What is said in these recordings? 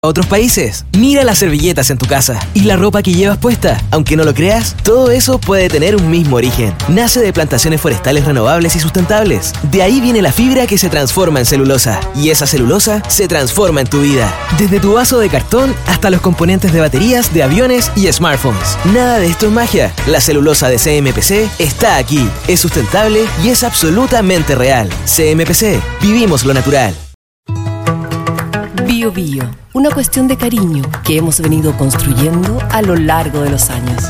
a otros países. Mira las servilletas en tu casa y la ropa que llevas puesta. Aunque no lo creas, todo eso puede tener un mismo origen. Nace de plantaciones forestales renovables y sustentables. De ahí viene la fibra que se transforma en celulosa. Y esa celulosa se transforma en tu vida. Desde tu vaso de cartón hasta los componentes de baterías de aviones y smartphones. Nada de esto es magia. La celulosa de CMPC está aquí. Es sustentable y es absolutamente real. CMPC. Vivimos lo natural. Bio Bio, una cuestión de cariño que hemos venido construyendo a lo largo de los años.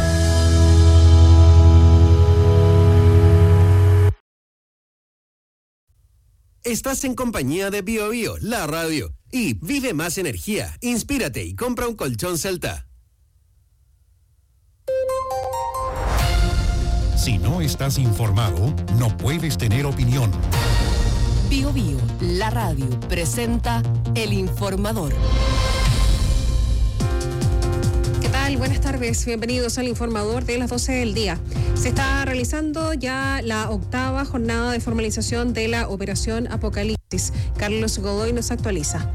Estás en compañía de Bio Bio, la radio. Y vive más energía, inspírate y compra un colchón Celta. Si no estás informado, no puedes tener opinión. Bio Bio, la radio, presenta El Informador. ¿Qué tal? Buenas tardes, bienvenidos al Informador de las 12 del día. Se está realizando ya la 8ª jornada de formalización de la Operación Apocalipsis. Carlos Godoy nos actualiza.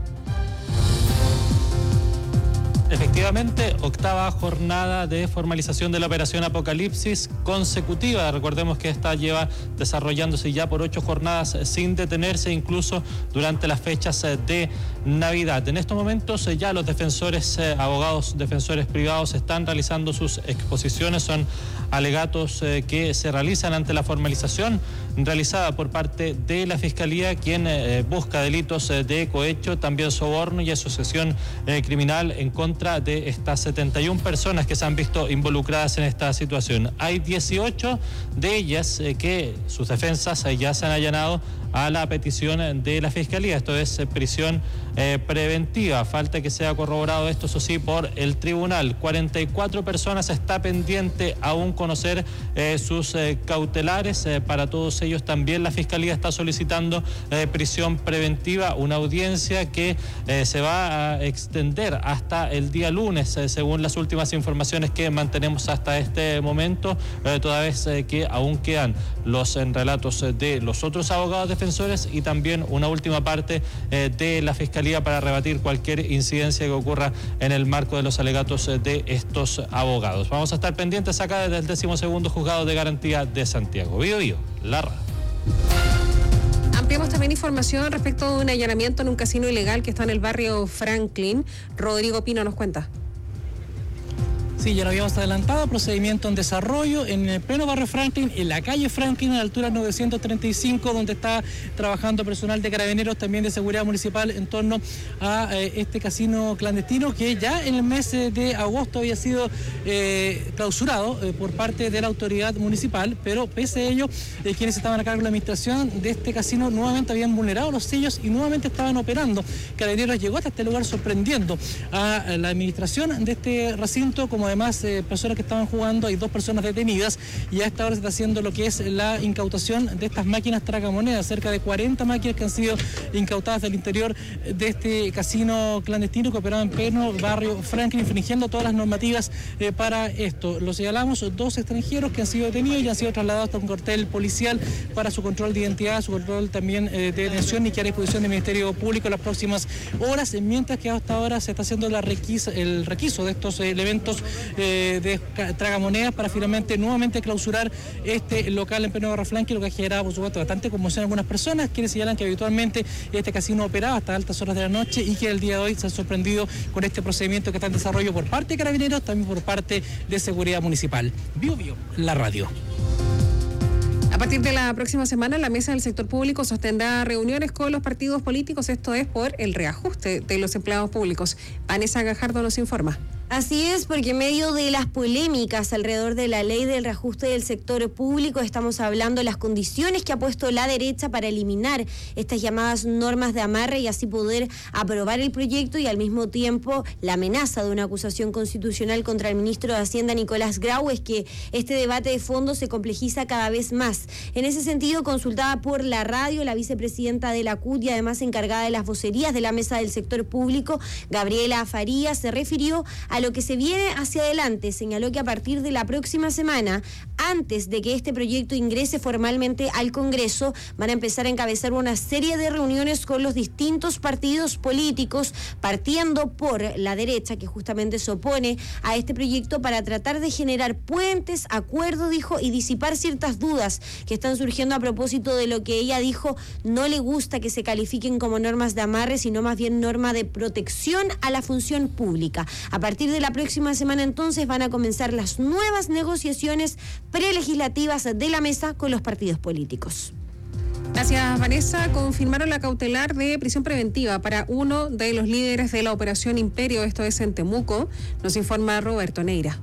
Efectivamente, 8ª jornada de formalización de la Operación Apocalipsis consecutiva. Recordemos que esta lleva desarrollándose ya por 8 jornadas sin detenerse, incluso durante las fechas de Navidad. En estos momentos ya los defensores, abogados defensores privados están realizando sus exposiciones. Son alegatos que se realizan ante la formalización realizada por parte de la Fiscalía, quien busca delitos de cohecho, también soborno y asociación criminal en contra de estas 71 personas que se han visto involucradas en esta situación. Hay 18 de ellas que sus defensas ya se han allanado a la petición de la Fiscalía, esto es prisión preventiva. Falta que sea corroborado esto, eso sí, por el tribunal. 44 personas, está pendiente aún conocer sus cautelares. Para todos ellos también la Fiscalía está solicitando prisión preventiva, una audiencia que se va a extender hasta el día lunes, según las últimas informaciones que mantenemos hasta este momento, toda vez que aún quedan los relatos de los otros abogados defensores y también una última parte de la Fiscalía para rebatir cualquier incidencia que ocurra en el marco de los alegatos de estos abogados. Vamos a estar pendientes acá desde el 12º Juzgado de Garantía de Santiago. Bio Bio, la radio. Ampliamos también información respecto de un allanamiento en un casino ilegal que está en el barrio Franklin. Rodrigo Pino nos cuenta. Sí, ya lo habíamos adelantado, procedimiento en desarrollo en el pleno barrio Franklin, en la calle Franklin, a la altura 935, donde está trabajando personal de carabineros, también de seguridad municipal, en torno a este casino clandestino que ya en el mes de agosto había sido clausurado por parte de la autoridad municipal, pero pese a ello, quienes estaban a cargo de la administración de este casino nuevamente habían vulnerado los sellos y nuevamente estaban operando. Carabineros llegó hasta este lugar sorprendiendo a la administración de este recinto, como además personas que estaban jugando. Hay 2 personas detenidas y a esta hora se está haciendo lo que es la incautación de estas máquinas tragamonedas, cerca de 40 máquinas que han sido incautadas del interior de este casino clandestino que operaba en pleno barrio Franklin, infringiendo todas las normativas para esto. Lo señalamos, 2 extranjeros que han sido detenidos y han sido trasladados hasta un cuartel policial para su control de identidad, su control también de detención y que a disposición del Ministerio Público en las próximas horas, mientras que hasta ahora se está haciendo el requiso de estos elementos de tragamonedas para finalmente nuevamente clausurar este local en pleno barrio Franklin, lo que ha generado por supuesto bastante conmoción a algunas personas, quienes señalan que habitualmente este casino operaba hasta altas horas de la noche y que el día de hoy se han sorprendido con este procedimiento que está en desarrollo por parte de Carabineros, también por parte de Seguridad Municipal. Bio Bio, la radio. A partir de la próxima semana, la Mesa del Sector Público sostendrá reuniones con los partidos políticos, esto es por el reajuste de los empleados públicos. Vanessa Gajardo nos informa. Así es, porque en medio de las polémicas alrededor de la ley del reajuste del sector público, estamos hablando de las condiciones que ha puesto la derecha para eliminar estas llamadas normas de amarre y así poder aprobar el proyecto, y al mismo tiempo la amenaza de una acusación constitucional contra el ministro de Hacienda, Nicolás Grau, es que este debate de fondo se complejiza cada vez más. En ese sentido, consultada por la radio, la vicepresidenta de la CUT y además encargada de las vocerías de la Mesa del Sector Público, Gabriela Farías, se refirió a a lo que se viene hacia adelante, señaló que a partir de la próxima semana, antes de que este proyecto ingrese formalmente al Congreso, van a empezar a encabezar una serie de reuniones con los distintos partidos políticos, partiendo por la derecha, que justamente se opone a este proyecto, para tratar de generar puentes, acuerdos, dijo, y disipar ciertas dudas que están surgiendo a propósito de lo que ella dijo no le gusta que se califiquen como normas de amarre, sino más bien norma de protección a la función pública. A partir de la próxima semana, entonces, van a comenzar las nuevas negociaciones prelegislativas de la mesa con los partidos políticos. Gracias, Vanessa. Confirmaron la cautelar de prisión preventiva para uno de los líderes de la Operación Imperio, esto es en Temuco, nos informa Roberto Neira.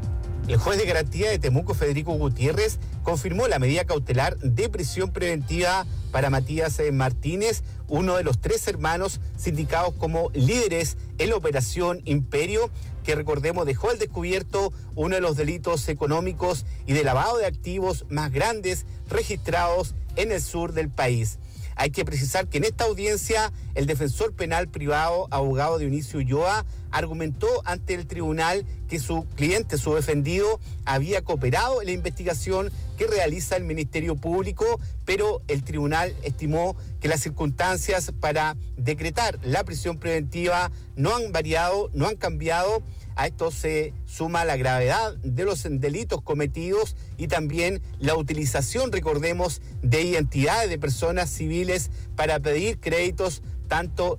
El juez de garantía de Temuco, Federico Gutiérrez, confirmó la medida cautelar de prisión preventiva para Matías Martínez, uno de los 3 hermanos sindicados como líderes en la Operación Imperio, que recordemos dejó al descubierto uno de los delitos económicos y de lavado de activos más grandes registrados en el sur del país. Hay que precisar que en esta audiencia el defensor penal privado, abogado Dionisio Ulloa, argumentó ante el tribunal que su cliente, su defendido, había cooperado en la investigación que realiza el Ministerio Público, pero el tribunal estimó que las circunstancias para decretar la prisión preventiva no han variado, no han cambiado. A esto se suma la gravedad de los delitos cometidos y también la utilización, recordemos, de identidades de personas civiles para pedir créditos tanto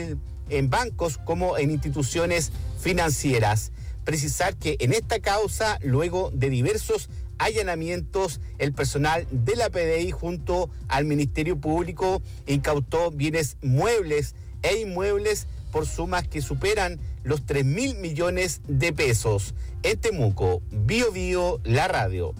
en bancos como en instituciones financieras. Precisar que en esta causa, luego de diversos allanamientos, el personal de la PDI junto al Ministerio Público incautó bienes muebles e inmuebles por sumas que superan los 3.000 millones de pesos. En Temuco, Bio Bio, la radio.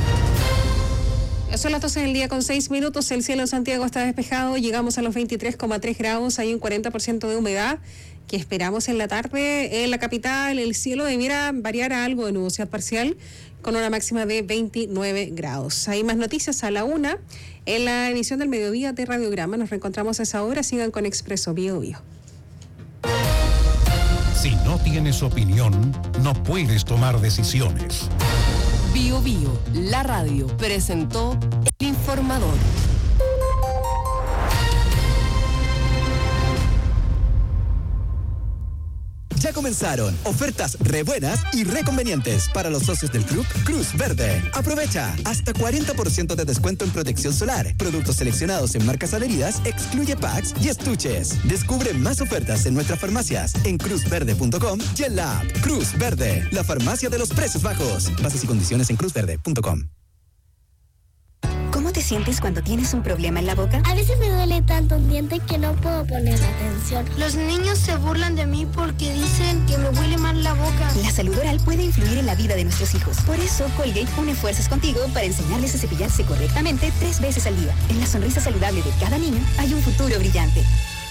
Son las 12 del día con 6 minutos. El cielo en Santiago está despejado. Llegamos a los 23,3 grados. Hay un 40% de humedad que esperamos en la tarde. En la capital, el cielo debiera variar a algo de nubosidad parcial con una máxima de 29 grados. Hay más noticias a la 1 en la emisión del mediodía de Radiograma. Nos reencontramos a esa hora. Sigan con Expreso Bio Bio. Si no tienes opinión, no puedes tomar decisiones. Bio Bio, la radio, presentó El Informador. Ya comenzaron ofertas re buenas y re convenientes para los socios del club Cruz Verde. Aprovecha hasta 40% de descuento en protección solar. Productos seleccionados en marcas adheridas, excluye packs y estuches. Descubre más ofertas en nuestras farmacias en cruzverde.com y en la app Cruz Verde, la farmacia de los precios bajos. Bases y condiciones en cruzverde.com. ¿Cómo te sientes cuando tienes un problema en la boca? A veces me duele tanto un diente que no puedo poner atención. Los niños se burlan de mí porque dicen que me huele mal la boca. La salud oral puede influir en la vida de nuestros hijos. Por eso, Colgate une fuerzas contigo para enseñarles a cepillarse correctamente 3 veces al día. En la sonrisa saludable de cada niño hay un futuro brillante.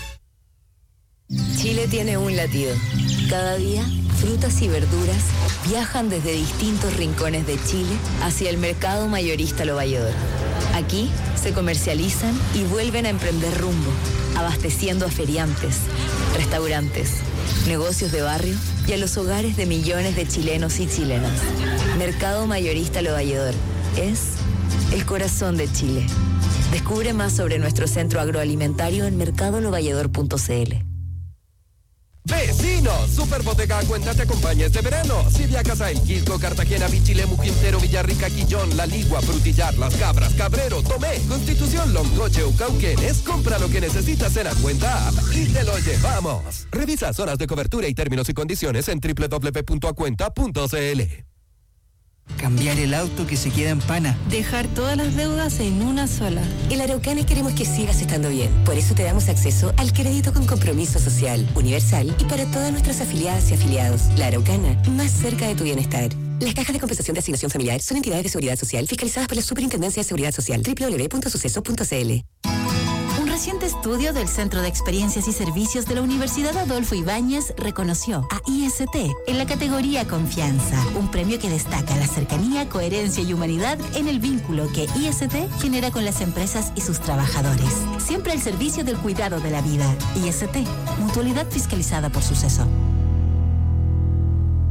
Chile tiene un latido. Cada día, frutas y verduras viajan desde distintos rincones de Chile hacia el mercado mayorista Lo Valledor. Aquí se comercializan y vuelven a emprender rumbo, abasteciendo a feriantes, restaurantes, negocios de barrio y a los hogares de millones de chilenos y chilenas. Mercado mayorista Lo Valledor es el corazón de Chile. Descubre más sobre nuestro centro agroalimentario en mercadolovalledor.cl. ¡Vecinos! Superbodega Cuenta te acompaña este verano. Si viajas a El Quilco, Cartagena, Pichilemu, Quintero, Villarrica, Quillón, La Ligua, Frutillar, Las Cabras, Cabrero, Tomé, Constitución, Loncoche o Cauquenes, compra lo que necesitas en la Cuenta App y te lo llevamos. Revisa zonas de cobertura y términos y condiciones en www.acuenta.cl. Cambiar el auto que se queda en pana. Dejar todas las deudas en una sola. En la Araucana queremos que sigas estando bien. Por eso te damos acceso al crédito con compromiso social, universal y para todas nuestras afiliadas y afiliados. La Araucana, más cerca de tu bienestar. Las cajas de compensación de asignación familiar son entidades de seguridad social fiscalizadas por la Superintendencia de Seguridad Social. www.suceso.cl. Un reciente estudio del Centro de Experiencias y Servicios de la Universidad Adolfo Ibáñez reconoció a IST en la categoría Confianza, un premio que destaca la cercanía, coherencia y humanidad en el vínculo que IST genera con las empresas y sus trabajadores. Siempre al servicio del cuidado de la vida. IST, mutualidad fiscalizada por Suceso.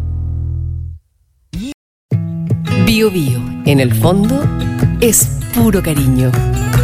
Bio Bio, en el fondo, es puro cariño.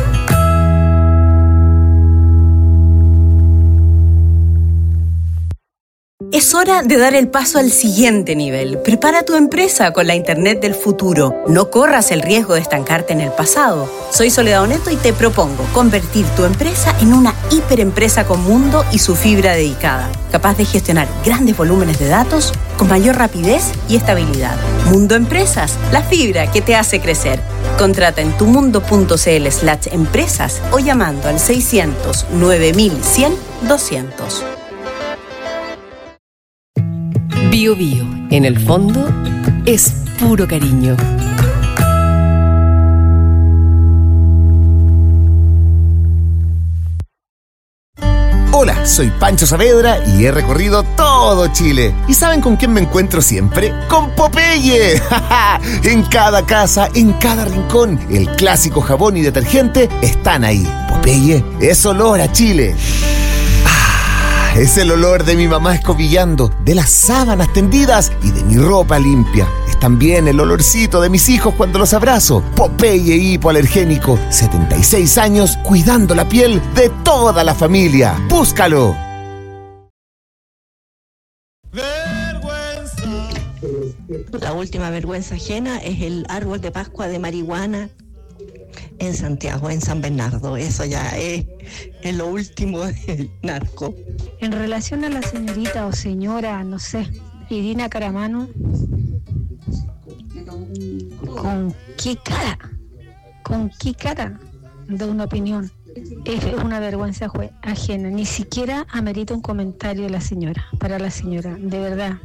Es hora de dar el paso al siguiente nivel. Prepara tu empresa con la Internet del futuro. No corras el riesgo de estancarte en el pasado. Soy Soledad Oneto y te propongo convertir tu empresa en una hiperempresa con Mundo y su fibra dedicada, capaz de gestionar grandes volúmenes de datos con mayor rapidez y estabilidad. Mundo Empresas, la fibra que te hace crecer. Contrata en tumundo.cl/empresas o llamando al 600 9100 200. Bio Bio, en el fondo, es puro cariño. Hola, soy Pancho Saavedra y he recorrido todo Chile. ¿Y saben con quién me encuentro siempre? ¡Con Popeye! En cada casa, en cada rincón, el clásico jabón y detergente están ahí. Popeye es olor a Chile. Es el olor de mi mamá escobillando, de las sábanas tendidas y de mi ropa limpia. Es también el olorcito de mis hijos cuando los abrazo. Popeye hipoalergénico, 76 años cuidando la piel de toda la familia. ¡Búscalo! La última vergüenza ajena es el árbol de Pascua de marihuana en Santiago, en San Bernardo. Eso ya es lo último del narco. En relación a la señorita o señora, no sé, Irina Caramano, ¿con qué cara da una opinión? Es una vergüenza ajena. Ni siquiera amerita un comentario de la señora, para la señora, de verdad.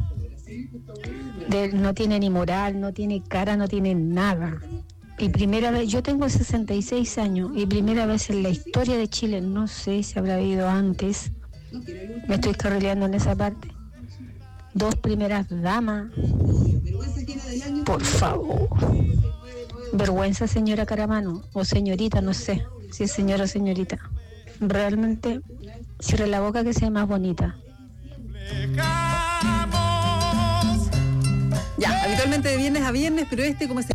No tiene ni moral, no tiene cara, no tiene nada. Y primera vez, yo tengo 66 años y primera vez en la historia de Chile, no sé si habrá habido antes, me estoy carrileando en esa parte, 2 primeras damas, por favor. Vergüenza, señora Caramano, o señorita, no sé si es señora o señorita. Realmente, cierre la boca que sea más bonita. Ya, habitualmente de viernes a viernes, pero como es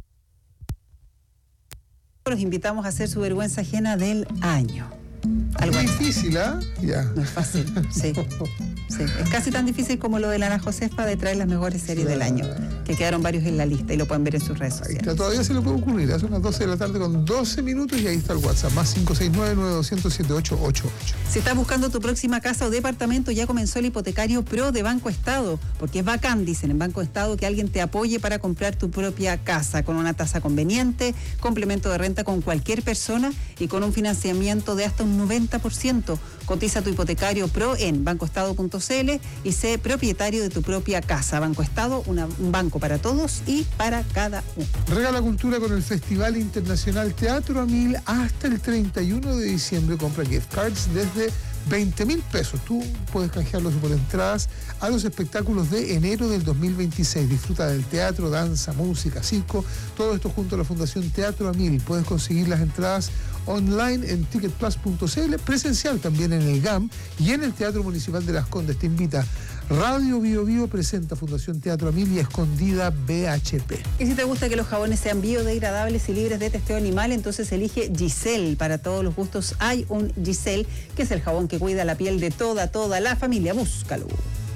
los invitamos a hacer su vergüenza ajena del año. Algo difícil, ¿ah? Ya. No es fácil, sí. Es casi tan difícil como lo de la Ana Josefa de traer las mejores series del año, que quedaron varios en la lista y lo pueden ver en sus redes sociales. Todavía se le puede ocurrir, hace unas 12 de la tarde con 12 minutos y ahí está el WhatsApp, más 569-9200-7888. Si estás buscando tu próxima casa o departamento, ya comenzó el hipotecario Pro de Banco Estado, porque es bacán, dicen en Banco Estado, que alguien te apoye para comprar tu propia casa con una tasa conveniente, complemento de renta con cualquier persona y con un financiamiento de hasta un 90%. Cotiza tu hipotecario Pro en bancoestado.cl y sé propietario de tu propia casa. Banco Estado, un banco para todos y para cada uno. Regala cultura con el Festival Internacional Teatro a 1000 hasta el 31 de diciembre. Compra gift cards desde 20.000 pesos. Tú puedes canjearlos por entradas a los espectáculos de enero del 2026. Disfruta del teatro, danza, música, circo, todo esto junto a la Fundación Teatro a 1000. Puedes conseguir las entradas online en ticketplus.cl, presencial también en el GAM y en el Teatro Municipal de Las Condes. Te invita Radio Bio Bio, presenta Fundación Teatro a 1000 y Escondida BHP. Y si te gusta que los jabones sean biodegradables y libres de testeo animal, entonces elige Giselle. Para todos los gustos hay un Giselle, que es el jabón que cuida la piel de toda la familia. Búscalo.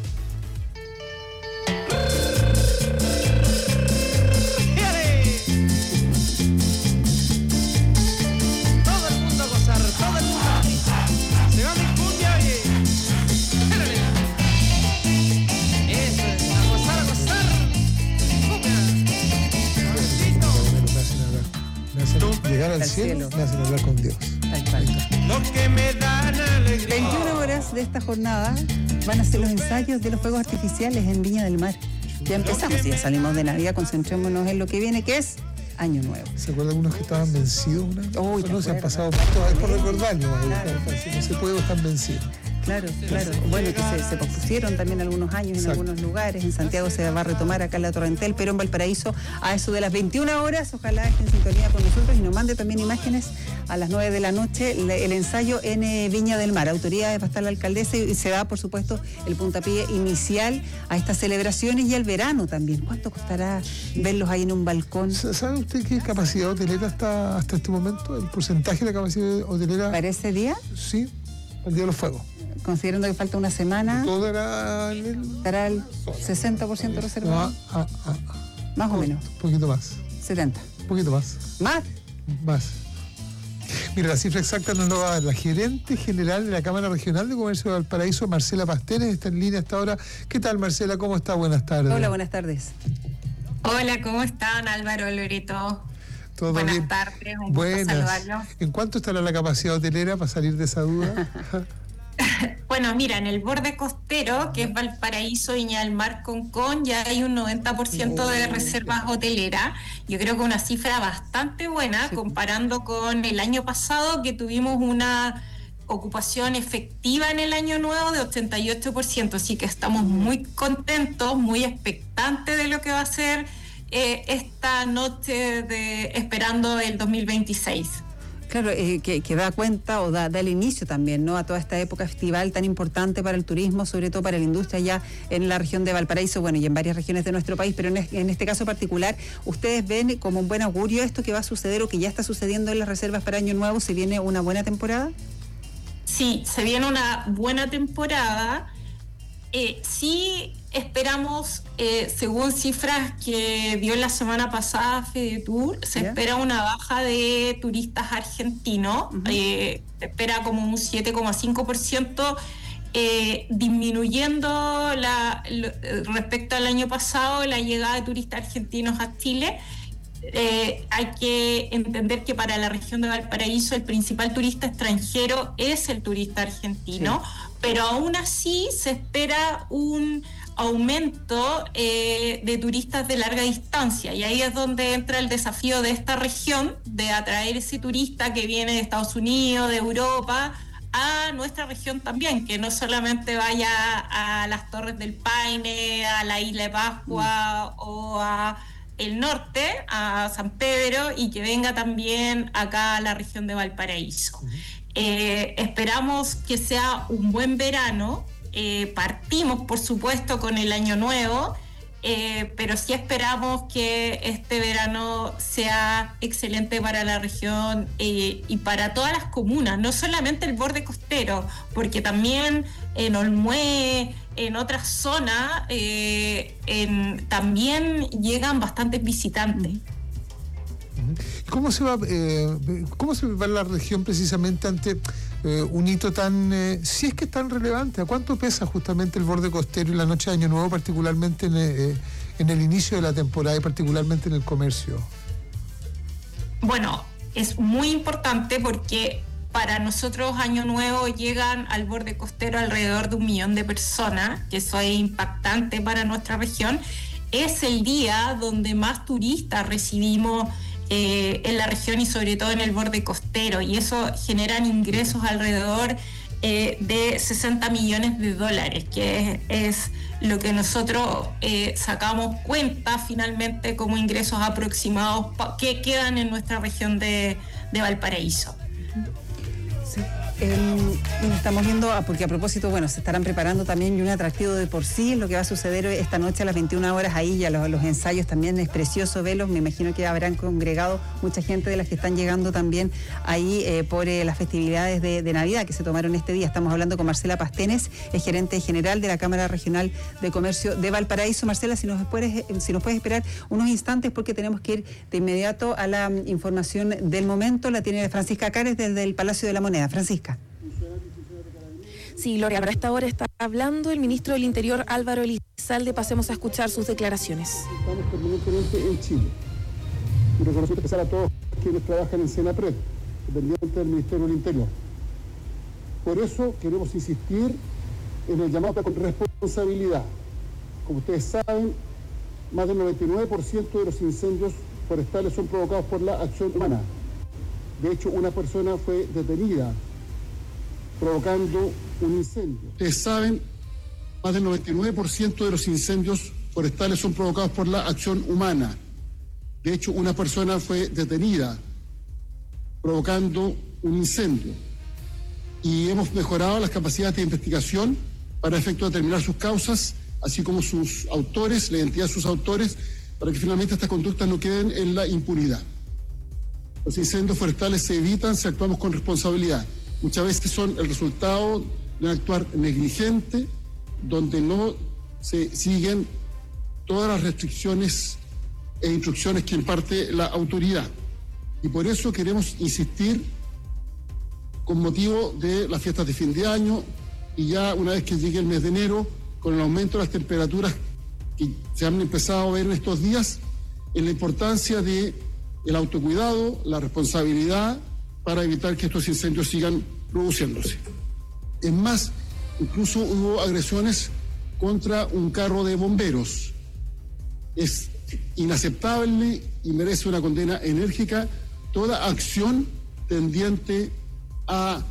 Llegar al cielo, me hacen hablar con Dios. Lo que me dan alegría. 21 horas de esta jornada van a ser los ensayos de los fuegos artificiales en Viña del Mar. Ya empezamos, ya salimos de Navidad, concentrémonos en lo que viene, que es Año Nuevo. ¿Se acuerdan algunos que estaban vencidos? No se han pasado, es por recordar, no se puede, están vencidos. Claro. Bueno, que se pospusieron también algunos años en algunos lugares. En Santiago se va a retomar acá en la Torrentel, pero en Valparaíso a eso de las 21 horas. Ojalá esté en sintonía con nosotros y nos mande también imágenes a las 9 de la noche. El ensayo en Viña del Mar. Autoridades va a estar la alcaldesa y se da, por supuesto, el puntapié inicial a estas celebraciones y al verano también. ¿Cuánto costará verlos ahí en un balcón? ¿Sabe usted qué capacidad hotelera está hasta este momento? ¿El porcentaje de la capacidad hotelera? ¿Para ese día? Sí, el Día de los Fuegos. Considerando que falta una semana, todo estará el 60% reservado. Más o menos. Un poquito más. 70. Un poquito más. ¿Más? Más. Mira, la cifra exacta nos lo va a dar la gerente general de la Cámara Regional de Comercio de Valparaíso, Marcela Pastenes, está en línea hasta ahora. ¿Qué tal, Marcela? ¿Cómo está? Buenas tardes. Hola, buenas tardes. Hola, ¿cómo están, Álvaro, Loreto? ¿Todo buenas bien? Tardes, un Buenas. gusto saludarlos. ¿En cuánto estará la capacidad hotelera para salir de esa duda? Bueno, mira, en el borde costero, que es Valparaíso, Viña del Mar, Concón, ya hay un 90% de reservas hoteleras. Yo creo que una cifra bastante buena, comparando con el año pasado, que tuvimos una ocupación efectiva en el año nuevo de 88%. Así que estamos muy contentos, muy expectantes de lo que va a ser esta noche esperando el 2026. Claro, que da cuenta o da el inicio también, ¿no?, a toda esta época estival tan importante para el turismo, sobre todo para la industria ya en la región de Valparaíso, bueno, y en varias regiones de nuestro país, pero en este caso particular, ¿ustedes ven como un buen augurio esto que va a suceder o que ya está sucediendo en las reservas para Año Nuevo? ¿Se viene una buena temporada? Sí, se viene una buena temporada. Sí esperamos, según cifras que dio la semana pasada FedeTour, se espera una baja de turistas argentinos, se espera como un 7,5%, disminuyendo respecto al año pasado la llegada de turistas argentinos a Chile. Hay que entender que para la región de Valparaíso el principal turista extranjero es el turista argentino, pero aún así se espera un aumento de turistas de larga distancia, y ahí es donde entra el desafío de esta región de atraer ese turista que viene de Estados Unidos, de Europa, a nuestra región también, que no solamente vaya a las Torres del Paine, a la Isla de Pascua o a el norte, a San Pedro, y que venga también acá a la región de Valparaíso. Esperamos que sea un buen verano. Partimos, por supuesto, con el Año Nuevo, pero sí esperamos que este verano sea excelente para la región y para todas las comunas, no solamente el borde costero, porque también en Olmué, en otras zonas, también llegan bastantes visitantes. ¿Cómo se va la región precisamente ante un hito tan, si es que es tan relevante? ¿A cuánto pesa justamente el borde costero y la noche de Año Nuevo, particularmente en el inicio de la temporada y particularmente en el comercio? Bueno, es muy importante porque para nosotros Año Nuevo llegan al borde costero alrededor de 1 millón de personas, que eso es impactante para nuestra región. Es el día donde más turistas recibimos en la región y sobre todo en el borde costero, y eso generan ingresos alrededor de 60 millones de dólares, que es lo que nosotros sacamos cuenta finalmente como ingresos aproximados que quedan en nuestra región de Valparaíso. Sí. Estamos viendo, porque a propósito, bueno, se estarán preparando también y un atractivo de por sí, lo que va a suceder esta noche a las 21 horas ahí, ya los ensayos también, es precioso verlos, me imagino que habrán congregado mucha gente de las que están llegando también ahí por las festividades de Navidad que se tomaron este día. Estamos hablando con Marcela Pastenes, es gerente general de la Cámara Regional de Comercio de Valparaíso. Marcela, si nos puedes esperar unos instantes porque tenemos que ir de inmediato a la información del momento, la tiene Francisca Cares desde el Palacio de la Moneda. Francisca. Sí, Lore, a esta hora está hablando el ministro del Interior, Álvaro Elizalde. Pasemos a escuchar sus declaraciones. Estamos permanentemente en Chile. Y reconocimiento especial a todos quienes trabajan en Senapred, dependiente del Ministerio del Interior. Por eso queremos insistir en el llamado con responsabilidad. Como ustedes saben, más del 99% de los incendios forestales son provocados por la acción humana. De hecho, una persona fue detenida provocando un incendio. Ustedes saben, más del 99% de los incendios forestales son provocados por la acción humana. De hecho, una persona fue detenida provocando un incendio. Y hemos mejorado las capacidades de investigación para efecto de determinar sus causas, así como sus autores, la identidad de sus autores, para que finalmente estas conductas no queden en la impunidad. Los incendios forestales se evitan si actuamos con responsabilidad. Muchas veces son el resultado de un actuar negligente, donde no se siguen todas las restricciones e instrucciones que imparte la autoridad. Y por eso queremos insistir, con motivo de las fiestas de fin de año y ya una vez que llegue el mes de enero, con el aumento de las temperaturas que se han empezado a ver en estos días, en la importancia de el autocuidado, la responsabilidad para evitar que estos incendios sigan produciéndose. Es más, incluso hubo agresiones contra un carro de bomberos. Es inaceptable y merece una condena enérgica toda acción tendiente a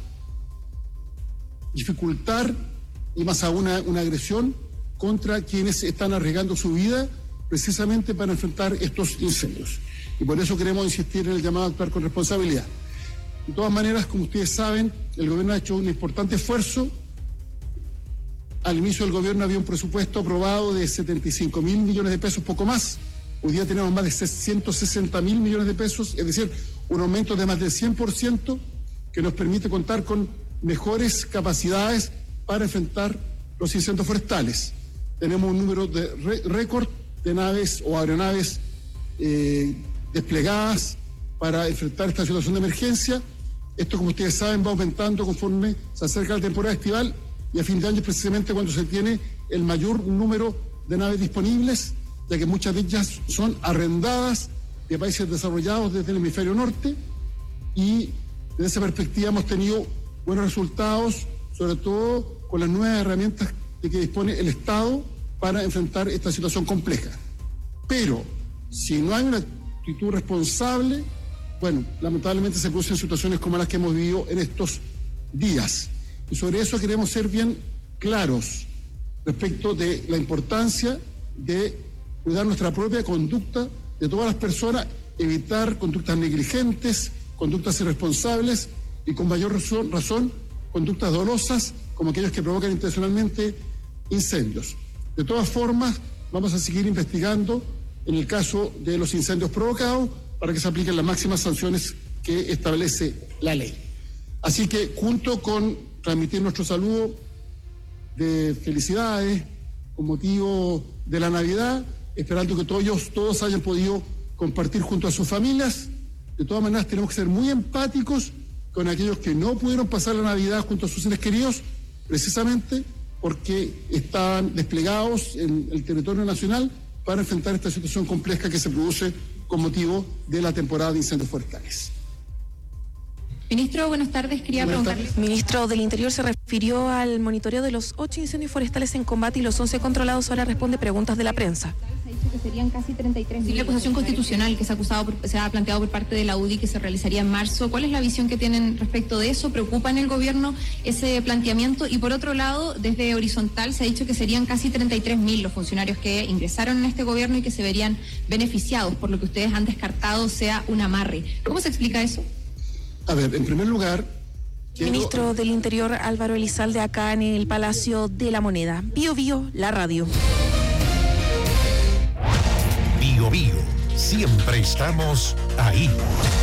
dificultar y más aún una agresión contra quienes están arriesgando su vida precisamente para enfrentar estos incendios. Y por eso queremos insistir en el llamado a actuar con responsabilidad. De todas maneras, como ustedes saben, el gobierno ha hecho un importante esfuerzo. Al inicio del gobierno había un presupuesto aprobado de 75.000 millones de pesos, poco más. Hoy día tenemos más de 160.000 millones de pesos, es decir, un aumento de más del 100% que nos permite contar con mejores capacidades para enfrentar los incendios forestales. Tenemos un número de récord de naves o aeronaves desplegadas para enfrentar esta situación de emergencia. Esto, como ustedes saben, va aumentando conforme se acerca la temporada estival y a fin de año es precisamente cuando se tiene el mayor número de naves disponibles, ya que muchas de ellas son arrendadas de países desarrollados desde el hemisferio norte, y desde esa perspectiva hemos tenido buenos resultados, sobre todo con las nuevas herramientas de que dispone el Estado para enfrentar esta situación compleja. Pero si no hay una actitud responsable, bueno, lamentablemente se producen situaciones como las que hemos vivido en estos días. Y sobre eso queremos ser bien claros respecto de la importancia de cuidar nuestra propia conducta de todas las personas, evitar conductas negligentes, conductas irresponsables y con mayor razón conductas dolosas como aquellos que provocan intencionalmente incendios. De todas formas, vamos a seguir investigando en el caso de los incendios provocados para que se apliquen las máximas sanciones que establece la ley. Así que, junto con transmitir nuestro saludo de felicidades con motivo de la Navidad, esperando que todos hayan podido compartir junto a sus familias, de todas maneras tenemos que ser muy empáticos con aquellos que no pudieron pasar la Navidad junto a sus seres queridos, precisamente porque estaban desplegados en el territorio nacional para enfrentar esta situación compleja que se produce con motivo de la temporada de incendios forestales. Ministro, buenas tardes. Quería preguntarle. Ministro del Interior se refirió al monitoreo de los 8 incendios forestales en combate y los 11 controlados. Ahora responde preguntas de la prensa. Se ha dicho que serían casi 33.000. Sí, la acusación constitucional que se ha planteado por parte de la UDI que se realizaría en marzo. ¿Cuál es la visión que tienen respecto de eso? ¿Preocupa en el gobierno ese planteamiento? Y por otro lado, desde Horizontal se ha dicho que serían casi 33.000 los funcionarios que ingresaron en este gobierno y que se verían beneficiados por lo que ustedes han descartado sea un amarre. ¿Cómo se explica eso? A ver, en primer lugar... Ministro del Interior Álvaro Elizalde acá en el Palacio de la Moneda. Bio Bio, la radio. Bio Bio, siempre estamos ahí.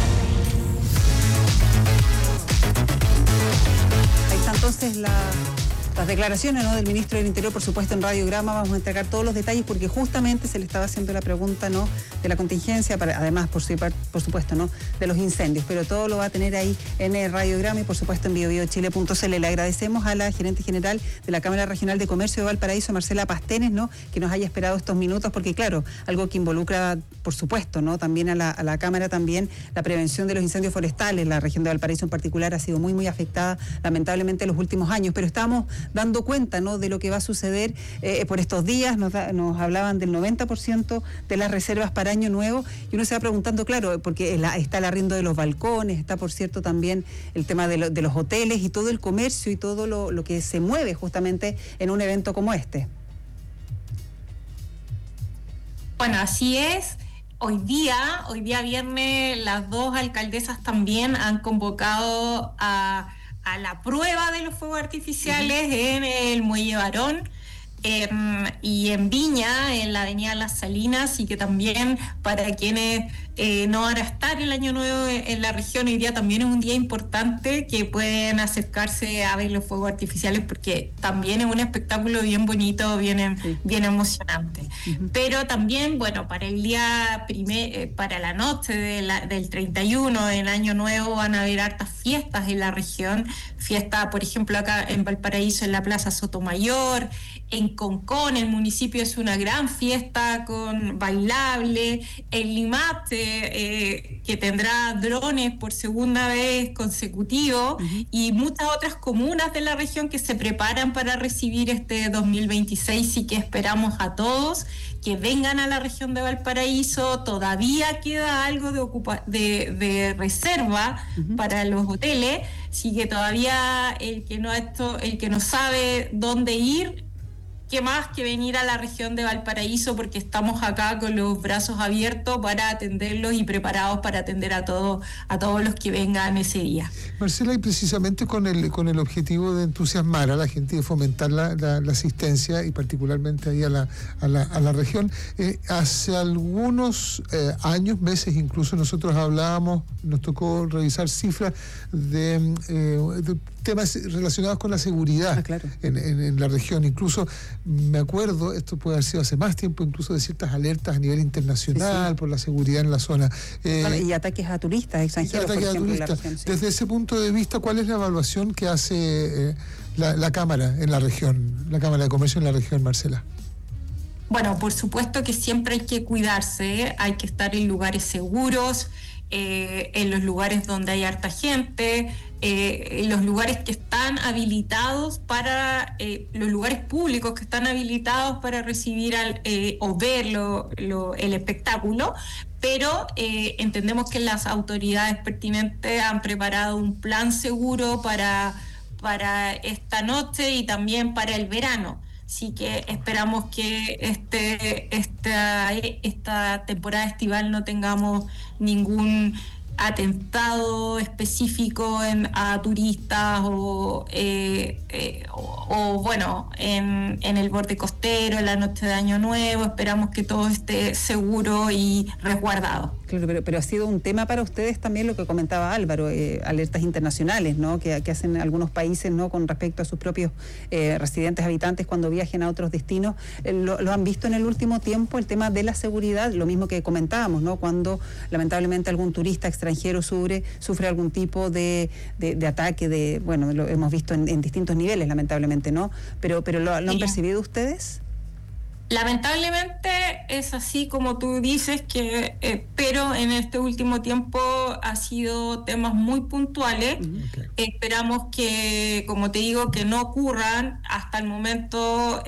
Ahí está entonces las declaraciones, ¿no?, del ministro del Interior, por supuesto, en Radiograma. Vamos a entregar todos los detalles porque justamente se le estaba haciendo la pregunta, ¿no?, de la contingencia, además, por supuesto, ¿no?, de los incendios. Pero todo lo va a tener ahí en el Radiograma y, por supuesto, en biobiochile.cl. Le agradecemos a la gerente general de la Cámara Regional de Comercio de Valparaíso, Marcela Pastenes, ¿no?, que nos haya esperado estos minutos porque, claro, algo que involucra, por supuesto, ¿no?, también a la Cámara, también la prevención de los incendios forestales. La región de Valparaíso en particular ha sido muy, muy afectada, lamentablemente, en los últimos años. Pero estamos dando cuenta, ¿no?, de lo que va a suceder por estos días. Nos hablaban del 90% de las reservas para Año Nuevo, y uno se va preguntando, claro, porque está el arriendo de los balcones, está, por cierto, también el tema de los hoteles y todo el comercio y todo lo que se mueve justamente en un evento como este. Bueno, así es. Hoy día viernes, las dos alcaldesas también han convocado a la prueba de los fuegos artificiales en el Muelle Barón y en Viña, en la avenida Las Salinas, y que también para quienes no van a estar el Año Nuevo en la región, hoy día también es un día importante que pueden acercarse a ver los fuegos artificiales, porque también es un espectáculo bien bonito, bien emocionante. Pero también, bueno, para el día para la noche del 31 del Año Nuevo van a haber hartas fiestas en la región. Fiesta, por ejemplo, acá en Valparaíso, en la Plaza Sotomayor. En Concón, el municipio, es una gran fiesta con bailable. En Limate, que tendrá drones por segunda vez consecutivo, y muchas otras comunas de la región que se preparan para recibir este 2026, y que esperamos a todos que vengan a la región de Valparaíso. Todavía queda algo de reserva para los hoteles, así que todavía el que no sabe dónde ir, qué más que venir a la región de Valparaíso, porque estamos acá con los brazos abiertos para atenderlos y preparados para atender a todos los que vengan ese día. Marcela, y precisamente con el objetivo de entusiasmar a la gente y de fomentar la asistencia, y particularmente ahí a la región, hace algunos años, meses incluso, nosotros hablábamos, nos tocó revisar cifras de temas relacionados con la seguridad en la región. Incluso me acuerdo, esto puede haber sido hace más tiempo, incluso de ciertas alertas a nivel internacional por la seguridad en la zona. Y ataques a turistas extranjeros, por ejemplo, en la región. Desde ese punto de vista, ¿cuál es la evaluación que hace la Cámara en la región, la Cámara de Comercio en la región, Marcela? Bueno, por supuesto que siempre hay que cuidarse, hay que estar en lugares seguros, en los lugares donde hay harta gente, en los lugares que están habilitados los lugares públicos que están habilitados para recibir o ver el espectáculo. Pero entendemos que las autoridades pertinentes han preparado un plan seguro para esta noche y también para el verano. Así que esperamos que esta temporada estival no tengamos ningún atentado específico a turistas o bueno, en el borde costero, en la noche de Año Nuevo. Esperamos que todo esté seguro y resguardado. Claro, pero ha sido un tema para ustedes también lo que comentaba Álvaro, alertas internacionales, ¿no?, que hacen algunos países, ¿no?, con respecto a sus propios residentes, habitantes, cuando viajen a otros destinos. ¿Lo han visto en el último tiempo, el tema de la seguridad? Lo mismo que comentábamos, ¿no?, cuando lamentablemente algún turista extranjero sufre algún tipo de ataque, bueno, lo hemos visto en distintos niveles, lamentablemente, ¿no? Pero ¿lo han percibido ustedes? Lamentablemente es así como tú dices, pero en este último tiempo ha sido temas muy puntuales. Esperamos que, como te digo, que no ocurran. Hasta el momento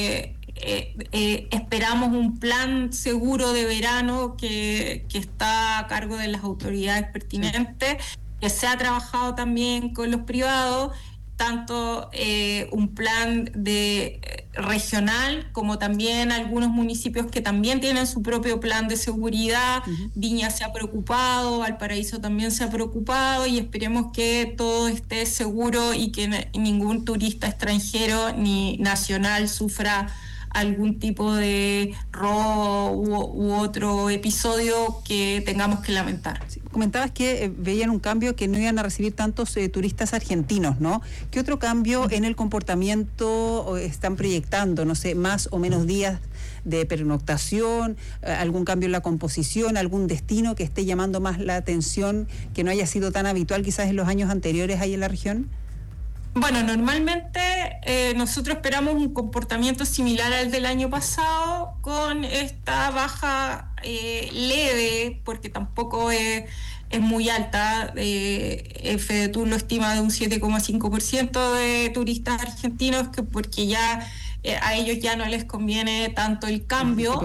esperamos un plan seguro de verano que está a cargo de las autoridades pertinentes, que se ha trabajado también con los privados, tanto un plan regional como también algunos municipios que también tienen su propio plan de seguridad. Viña se ha preocupado, Valparaíso también se ha preocupado, y esperemos que todo esté seguro y que ningún turista extranjero ni nacional sufra algún tipo de robo u otro episodio que tengamos que lamentar. Sí, comentabas que veían un cambio, que no iban a recibir tantos turistas argentinos, ¿no? ¿Qué otro cambio en el comportamiento están proyectando? No sé, más o menos días de pernoctación, algún cambio en la composición, algún destino que esté llamando más la atención, que no haya sido tan habitual quizás en los años anteriores ahí en la región. Bueno, normalmente nosotros esperamos un comportamiento similar al del año pasado, con esta baja leve, porque tampoco es muy alta. FEDETUR lo estima de un 7,5% de turistas argentinos, porque ya a ellos ya no les conviene tanto el cambio,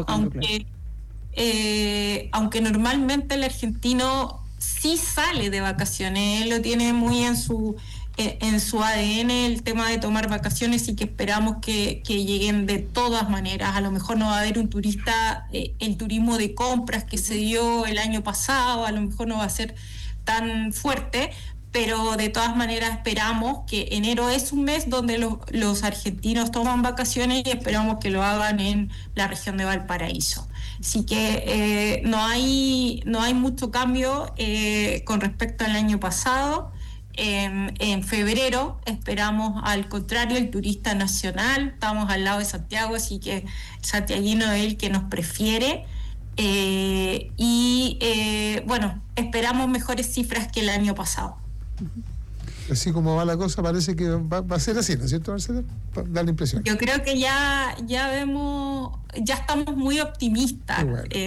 aunque normalmente el argentino sí sale de vacaciones, él lo tiene muy en su ADN el tema de tomar vacaciones, y que esperamos que lleguen de todas maneras. A lo mejor no va a haber un turista, el turismo de compras que se dio el año pasado, a lo mejor no va a ser tan fuerte, pero de todas maneras esperamos que enero es un mes donde los argentinos toman vacaciones, y esperamos que lo hagan en la región de Valparaíso. Así que no hay mucho cambio con respecto al año pasado. En febrero esperamos, al contrario, el turista nacional. Estamos al lado de Santiago, así que el santiaguino es el que nos prefiere. Bueno, esperamos mejores cifras que el año pasado. Así como va la cosa, parece que va a ser así, ¿no es cierto, Marcela? Da la impresión. Yo creo que ya estamos muy optimistas,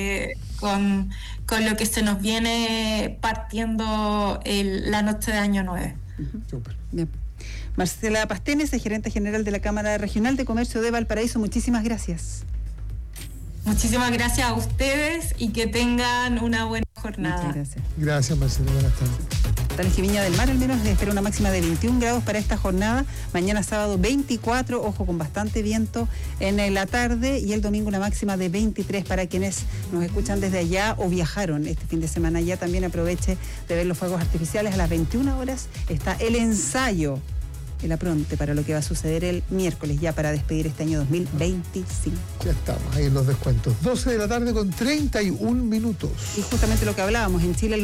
bueno, con lo que se nos viene partiendo la noche de Año 9. Súper. Bien. Marcela Pastenes, gerente general de la Cámara Regional de Comercio de Valparaíso, muchísimas gracias. Muchísimas gracias a ustedes y que tengan una buena jornada. Muchas gracias. Gracias, Marcela. Buenas tardes. En Viña del Mar al menos se espera una máxima de 21 grados para esta jornada. Mañana sábado 24, ojo, con bastante viento en la tarde, y el domingo una máxima de 23 para quienes nos escuchan desde allá o viajaron este fin de semana. Ya también aproveche de ver los fuegos artificiales. A las 21 horas está el ensayo, el apronte para lo que va a suceder el miércoles, ya para despedir este año 2025. Ya estamos ahí en los descuentos. 12 de la tarde con 31 minutos. Y justamente lo que hablábamos, en Chile el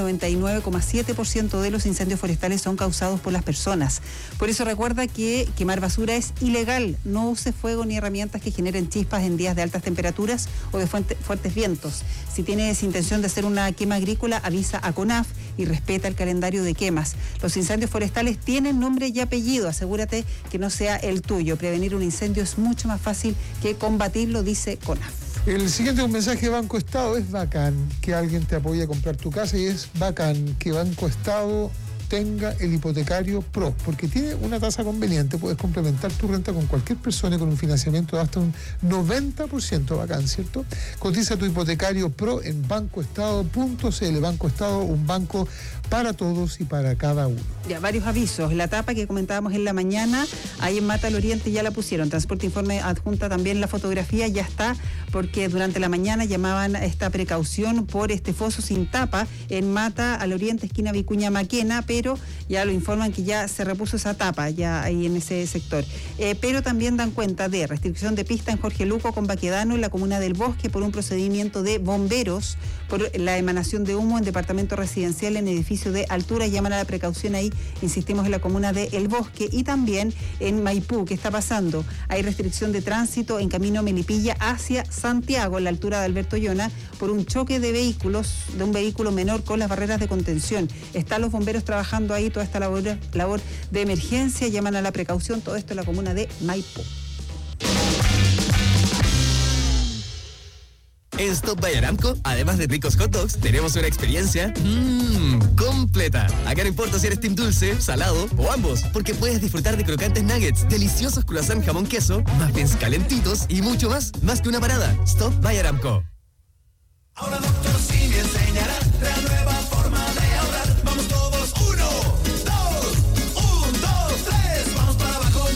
99,7% de los incendios forestales son causados por las personas. Por eso recuerda que quemar basura es ilegal. No use fuego ni herramientas que generen chispas en días de altas temperaturas o de fuertes vientos. Si tienes intención de hacer una quema agrícola, avisa a CONAF y respeta el calendario de quemas. Los incendios forestales tienen nombre y apellido. Asegúrate que no sea el tuyo. Prevenir un incendio es mucho más fácil que combatirlo, dice CONAF. El siguiente es un mensaje de Banco Estado. Es bacán que alguien te apoye a comprar tu casa, y es bacán que Banco Estado tenga el hipotecario PRO, porque tiene una tasa conveniente. Puedes complementar tu renta con cualquier persona con un financiamiento de hasta un 90%, bacán, ¿cierto? Cotiza tu hipotecario PRO en bancoestado.cl. Banco Estado, un banco para todos y para cada uno. Ya, varios avisos. La tapa que comentábamos en la mañana, ahí en Mata al Oriente ya la pusieron. Transporte Informe adjunta también la fotografía, ya está, porque durante la mañana llamaban a esta precaución por este foso sin tapa en Mata al Oriente, esquina Vicuña Maquena, pero ya lo informan que ya se repuso esa tapa ya ahí en ese sector. Pero también dan cuenta de restricción de pista en Jorge Luco con Baquedano en la comuna del Bosque por un procedimiento de bomberos por la emanación de humo en departamento residencial en edificio de altura. Llaman a la precaución ahí, insistimos, en la comuna de El Bosque. Y también en Maipú, ¿qué está pasando? Hay restricción de tránsito en camino Melipilla hacia Santiago, en la altura de Alberto Llona, por un choque de vehículos, de un vehículo menor con las barreras de contención. Están los bomberos trabajando ahí toda esta labor de emergencia. Llaman a la precaución, todo esto en la comuna de Maipú. En Stop by Aramco, además de ricos hot dogs, tenemos una experiencia completa. Acá no importa si eres team dulce, salado o ambos, porque puedes disfrutar de crocantes nuggets, deliciosos croissant jamón queso, muffins calentitos y mucho más que una parada. Stop by Aramco. Ahora Dr. Simi enseñará la nueva forma de ahorrar. Vamos todos, 1, 2, 3, vamos para abajo.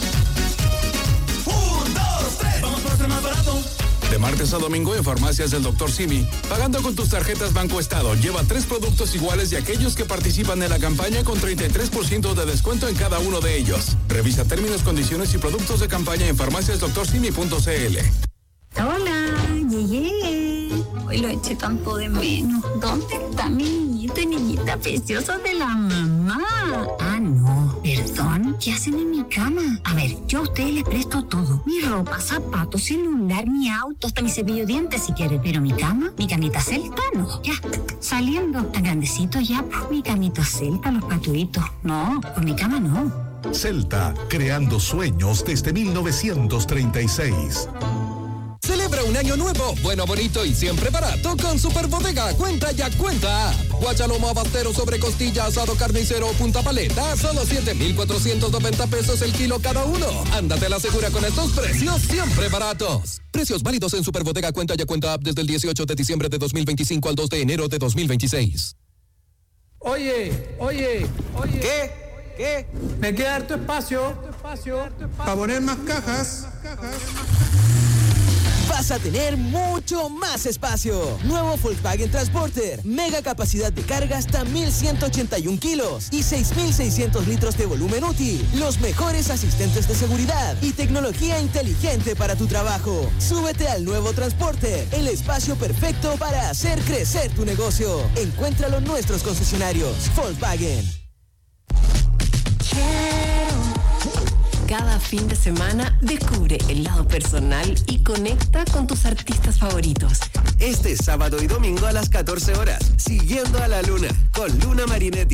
1, 2, 3, vamos por ser más barato. De martes a domingo en farmacias del Dr. Simi. Pagando con tus tarjetas Banco Estado, lleva 3 productos iguales de aquellos que participan en la campaña con 33% de descuento en cada uno de ellos. Revisa términos, condiciones y productos de campaña en farmaciasdoctorsimi.cl. Hola, llegué. Hoy lo eché tanto de menos. ¿Dónde está mi niñito y niñita preciosa de la mamá? Ah, no, perdón. ¿Qué hacen en mi cama? A ver, yo a ustedes les presto todo. Mi ropa, zapatos, celular, mi auto, hasta mi cepillo de dientes si quieren. Pero mi cama, mi camita celta, no. Ya, saliendo. Tan grandecito ya, pues mi camita celta, los patuitos. No, con mi cama no. Celta, creando sueños desde 1936. Celebra Celebra un año nuevo, bueno, bonito y siempre barato con Super Bodega. Cuenta ya, cuenta. Guachalomo abastero sobre costilla, asado carnicero o punta paleta, solo 7,490 pesos el kilo cada uno. Ándate a la segura con estos precios siempre baratos. Precios válidos en Super Bodega Cuenta ya, cuenta app desde el 18 de diciembre de 2025 al 2 de enero de 2026. Oye. ¿Qué? Me queda harto espacio. Para poner más cajas. Vas a tener mucho más espacio. Nuevo Volkswagen Transporter. Mega capacidad de carga hasta 1,181 kilos y 6,600 litros de volumen útil. Los mejores asistentes de seguridad y tecnología inteligente para tu trabajo. Súbete al nuevo Transporter, el espacio perfecto para hacer crecer tu negocio. Encuéntralo en nuestros concesionarios. Volkswagen. Cada fin de semana descubre el lado personal y conecta con tus artistas favoritos. Este sábado y domingo a las 14 horas, Siguiendo a la Luna, con Luna Marinetti.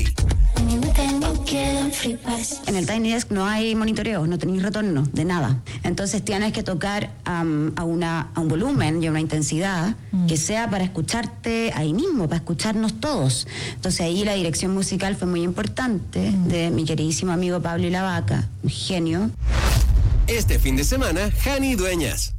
En el Tiny Desk no hay monitoreo, no tenéis retorno de nada. Entonces tienes que tocar a un volumen y a una intensidad que sea para escucharte ahí mismo, para escucharnos todos. Entonces ahí la dirección musical fue muy importante de mi queridísimo amigo Pablo Ilavaca, un genio. Este fin de semana, Jani Dueñas.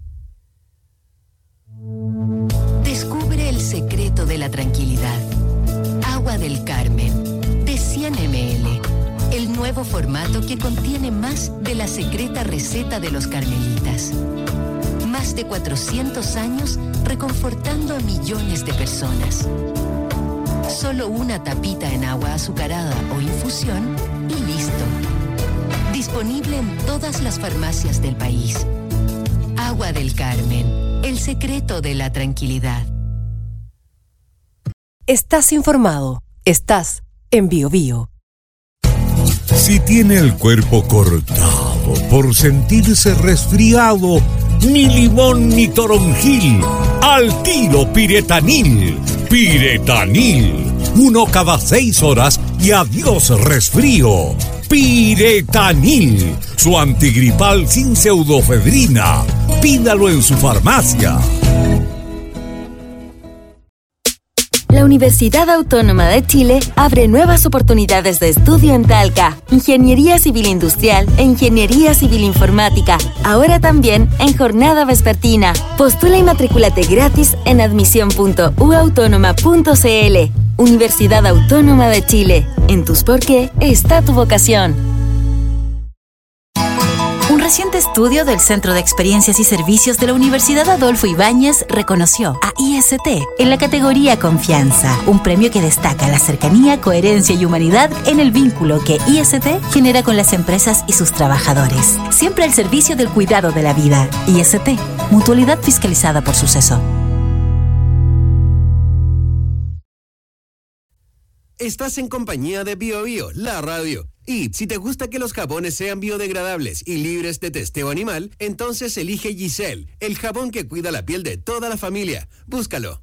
Descubre el secreto de la tranquilidad. Agua del Carmen, de 100 ml. El nuevo formato que contiene más de la secreta receta de los carmelitas. Más de 400 años reconfortando a millones de personas. Solo una tapita en agua azucarada o infusión y listo. Disponible en todas las farmacias del país. Agua del Carmen, el secreto de la tranquilidad. Estás informado. Estás en BioBio. Si tiene el cuerpo cortado por sentirse resfriado, ni limón ni toronjil, al tiro Piretanil. Piretanil, 1 cada 6 horas y adiós resfrío. Piretanil, su antigripal sin pseudofedrina. Pídalo en su farmacia. La Universidad Autónoma de Chile abre nuevas oportunidades de estudio en Talca, Ingeniería Civil Industrial e Ingeniería Civil Informática. Ahora también en jornada vespertina. Postula y matricúlate gratis en admisión.uautónoma.cl. Universidad Autónoma de Chile. En tus por qué está tu vocación. Un reciente estudio del Centro de Experiencias y Servicios de la Universidad Adolfo Ibáñez reconoció a IST en la categoría Confianza, un premio que destaca la cercanía, coherencia y humanidad en el vínculo que IST genera con las empresas y sus trabajadores. Siempre al servicio del cuidado de la vida. IST, mutualidad fiscalizada por Suceso. Estás en compañía de BioBio, la radio. Y si te gusta que los jabones sean biodegradables y libres de testeo animal, entonces elige Giselle, el jabón que cuida la piel de toda la familia. Búscalo.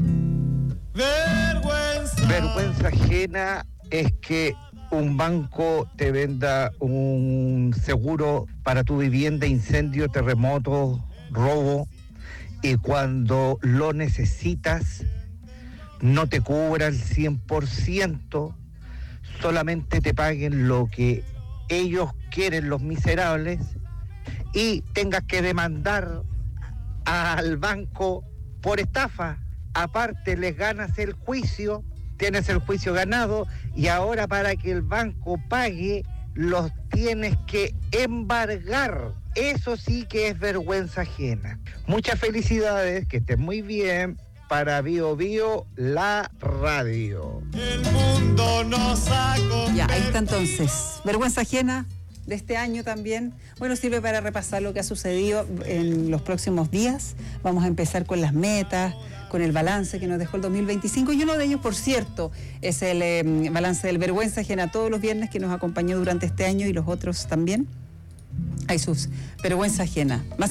Vergüenza ajena es que un banco te venda un seguro para tu vivienda, incendio, terremoto, robo, y cuando lo necesitas no te cubra el 100%, solamente te paguen lo que ellos quieren, los miserables, y tengas que demandar al banco por estafa. Aparte les ganas el juicio, tienes el juicio ganado, y ahora para que el banco pague los tienes que embargar. Eso sí que es vergüenza ajena. Muchas felicidades, que estén muy bien. Para BioBio, la radio. El mundo nos acompaña. Ya, ahí está entonces. Vergüenza ajena de este año también. Bueno, sirve para repasar lo que ha sucedido en los próximos días. Vamos a empezar con las metas, con el balance que nos dejó el 2025. Y uno de ellos, por cierto, es el balance del Vergüenza ajena todos los viernes que nos acompañó durante este año y los otros también. Hay sus vergüenza ajena. Más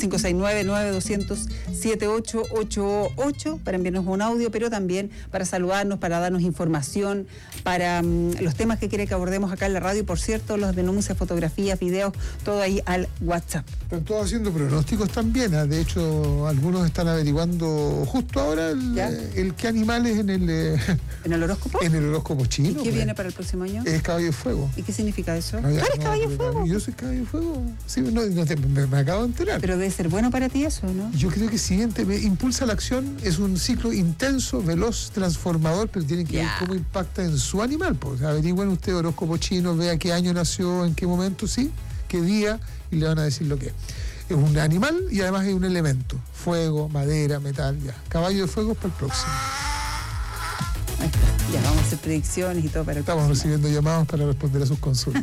569-9200-7888 para enviarnos un audio, pero también para saludarnos, para darnos información, para los temas que quiere que abordemos acá en la radio. Y por cierto, los denuncias, fotografías, videos, todo ahí al WhatsApp. Están todos haciendo pronósticos también. De hecho, algunos están averiguando justo ahora el qué animales en el horóscopo. En el horóscopo chino. ¿Y qué viene para el próximo año? Es caballo de fuego. ¿Y qué significa eso? ¿Tú eres caballo de fuego? Yo soy caballo de fuego. Sí, me acabo de enterar. Pero debe ser bueno para ti eso, ¿no? Yo creo que impulsa la acción, es un ciclo intenso, veloz, transformador, pero tienen que ver cómo impacta en su animal. Pues averigüen ustedes horóscopo chino, vea qué año nació, en qué momento, qué día, y le van a decir lo que es. Es un animal y además es un elemento. Fuego, madera, metal, Caballo de fuego es para el próximo. Ahí está. Ya, vamos a hacer predicciones y todo para el Estamos recibiendo llamados para responder a sus consultas.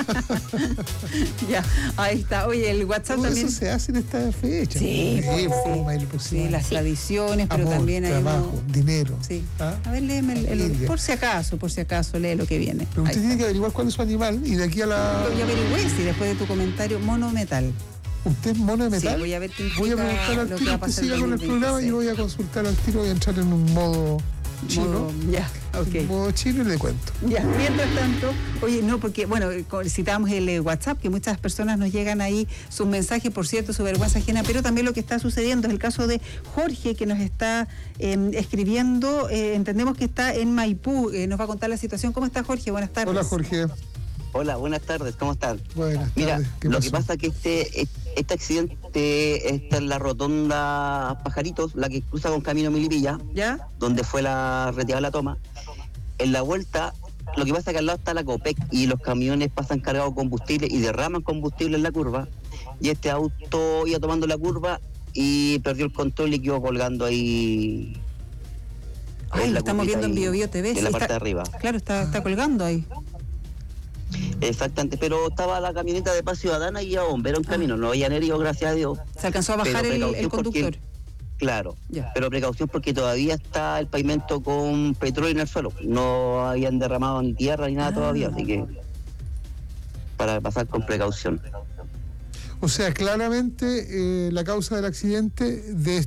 Ya, ahí está. Oye, el WhatsApp todo también. Eso se hace en esta fecha. Sí, las tradiciones, amor, pero también hay trabajo, dinero. Sí. A ver, léeme por si acaso, lee lo que viene. Pero usted tiene que averiguar cuál es su animal y de aquí a la. Yo averigüé, después de tu comentario, monometal. ¿Usted es mono de metal? Sí, voy a ver qué implica. Voy a preguntar al tiro, usted siga con el programa y voy a consultar al tiro, voy a entrar en un modo chino. En modo chino y le cuento. Mientras tanto, oye, no, porque, citábamos el WhatsApp, que muchas personas nos llegan ahí sus mensajes, por cierto, su vergüenza ajena, pero también lo que está sucediendo es el caso de Jorge, que nos está escribiendo, entendemos que está en Maipú, nos va a contar la situación. ¿Cómo está, Jorge? Buenas tardes. Hola, Jorge. Hola, buenas tardes, ¿cómo están? Buenas Mira, tardes. lo que pasa es que este accidente está en la rotonda Pajaritos, la que cruza con Camino Milipilla, donde fue la retirada de la toma. En la vuelta, lo que pasa es que al lado está la Copec y los camiones pasan cargados de combustible y derraman combustible en la curva. Y este auto iba tomando la curva y perdió el control y quedó colgando ahí. Lo estamos viendo en BioBio TV. En la parte de arriba. Claro, está colgando ahí. Exactamente, pero estaba la camioneta de Paz Ciudadana y iba bombero en camino, no habían herido, gracias a Dios. Se alcanzó a bajar el conductor. Claro, pero precaución porque todavía está el pavimento con petróleo en el suelo, no habían derramado ni tierra ni nada todavía, así que para pasar con precaución. O sea, claramente la causa del accidente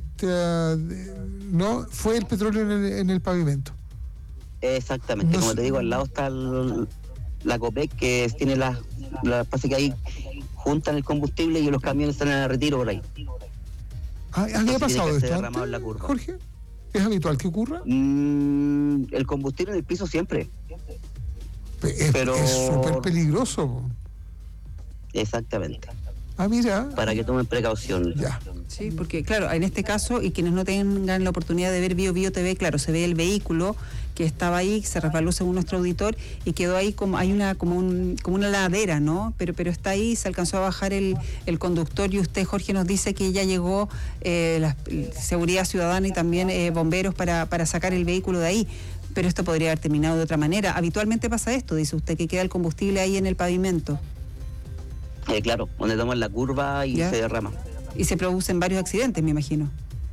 no fue el petróleo en el pavimento. Exactamente, como te digo, al lado está la Copec, que tiene las pasa que ahí juntan el combustible y los camiones están en el retiro por ahí. ¿Había pasado esto antes, en la curva. Jorge? ¿Es habitual que ocurra? El combustible en el piso siempre. Pero es súper peligroso. Exactamente. Mira. Para que tomen precaución. Sí, porque claro, en este caso, y quienes no tengan la oportunidad de ver BioBio TV, claro, se ve el vehículo que estaba ahí, se resbaló según nuestro auditor y quedó ahí como una ladera, ¿no? Pero está ahí, se alcanzó a bajar el conductor y usted, Jorge, nos dice que ya llegó la Seguridad Ciudadana y también bomberos para sacar el vehículo de ahí. Pero esto podría haber terminado de otra manera. Habitualmente pasa esto, dice usted, que queda el combustible ahí en el pavimento. Claro, donde toman la curva y se derrama. Y se producen varios accidentes, me imagino.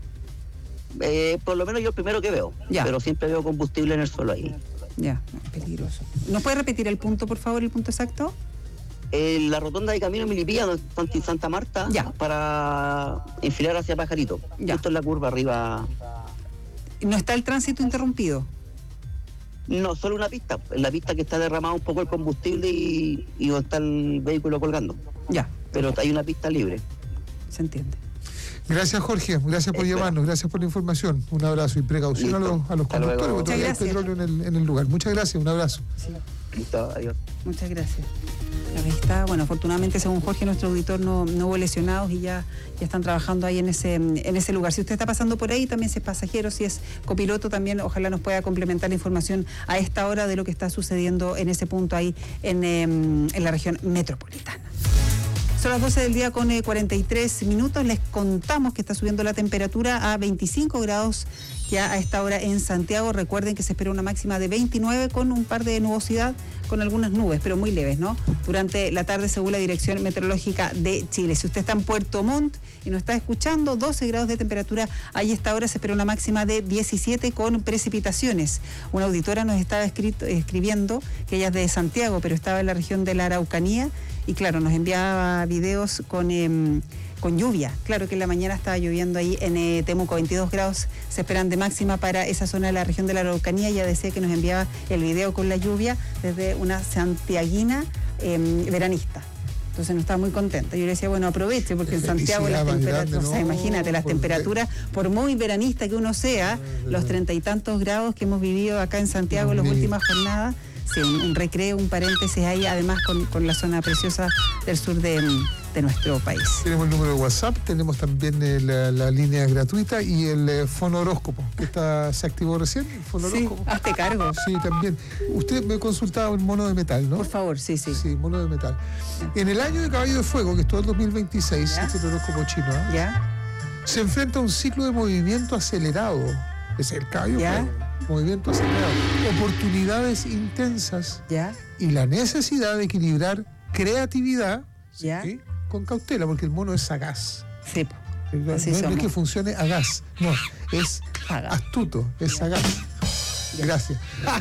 Por lo menos yo el primero que veo, pero siempre veo combustible en el suelo ahí. Peligroso. ¿Nos puede repetir el punto, por favor, el punto exacto? La rotonda de Camino Milipilla, Santa Marta, para enfilar hacia Pajarito. Justo en la curva arriba. ¿No está el tránsito interrumpido? No, solo una pista. En la pista que está derramado un poco el combustible y donde está el vehículo colgando. Pero hay una pista libre. Se entiende. Gracias, Jorge. Gracias por llamarnos. Gracias por la información. Un abrazo y precaución a los conductores, porque todavía hay petróleo en el lugar. Muchas gracias. Un abrazo. Listo, adiós. Muchas gracias. Ahí está. Bueno, afortunadamente, según Jorge, nuestro auditor, no hubo lesionados y ya están trabajando ahí en ese lugar. Si usted está pasando por ahí, también si es pasajero, si es copiloto, también ojalá nos pueda complementar la información a esta hora de lo que está sucediendo en ese punto ahí en la región metropolitana. Son las 12 del día con 43 minutos. Les contamos que está subiendo la temperatura a 25 grados ya a esta hora en Santiago. Recuerden que se espera una máxima de 29 con un par de nubosidad, con algunas nubes, pero muy leves, ¿no? Durante la tarde, según la Dirección Meteorológica de Chile. Si usted está en Puerto Montt y nos está escuchando, 12 grados de temperatura. Ahí a esta hora se espera una máxima de 17 con precipitaciones. Una auditora nos estaba escribiendo que ella es de Santiago, pero estaba en la región de la Araucanía y claro, nos enviaba videos con lluvia. Claro que en la mañana estaba lloviendo ahí en Temuco, 22 grados se esperan de máxima para esa zona de la región de la Araucanía. Ella decía que nos enviaba el video con la lluvia desde una santiaguina veranista. Entonces no estaba muy contenta. Yo le decía, bueno, aproveche, porque en Santiago las temperaturas, o sea, imagínate, las temperaturas, por muy veranista que uno sea, los 30 y tantos grados que hemos vivido acá en Santiago en las últimas jornadas, sí, un recreo, un paréntesis ahí, además con la zona preciosa del sur de nuestro país. Tenemos el número de WhatsApp, tenemos también la línea gratuita y el fonohoróscopo, que se activó recién, el fonohoróscopo. Sí, hazte cargo. Sí, también. Usted me consultaba el mono de metal, ¿no? Por favor, sí. Sí, mono de metal. En el año de Caballo de Fuego, que es todo el 2026, este es el horóscopo chino, se enfrenta a un ciclo de movimiento acelerado. Es el Caballo de Fuego. Movimiento acelerado. Oportunidades intensas. Y la necesidad de equilibrar creatividad ¿sí? con cautela, porque el mono es sagaz. Sí, no es que funcione a gas, no, es astuto, es sagaz. Gracias.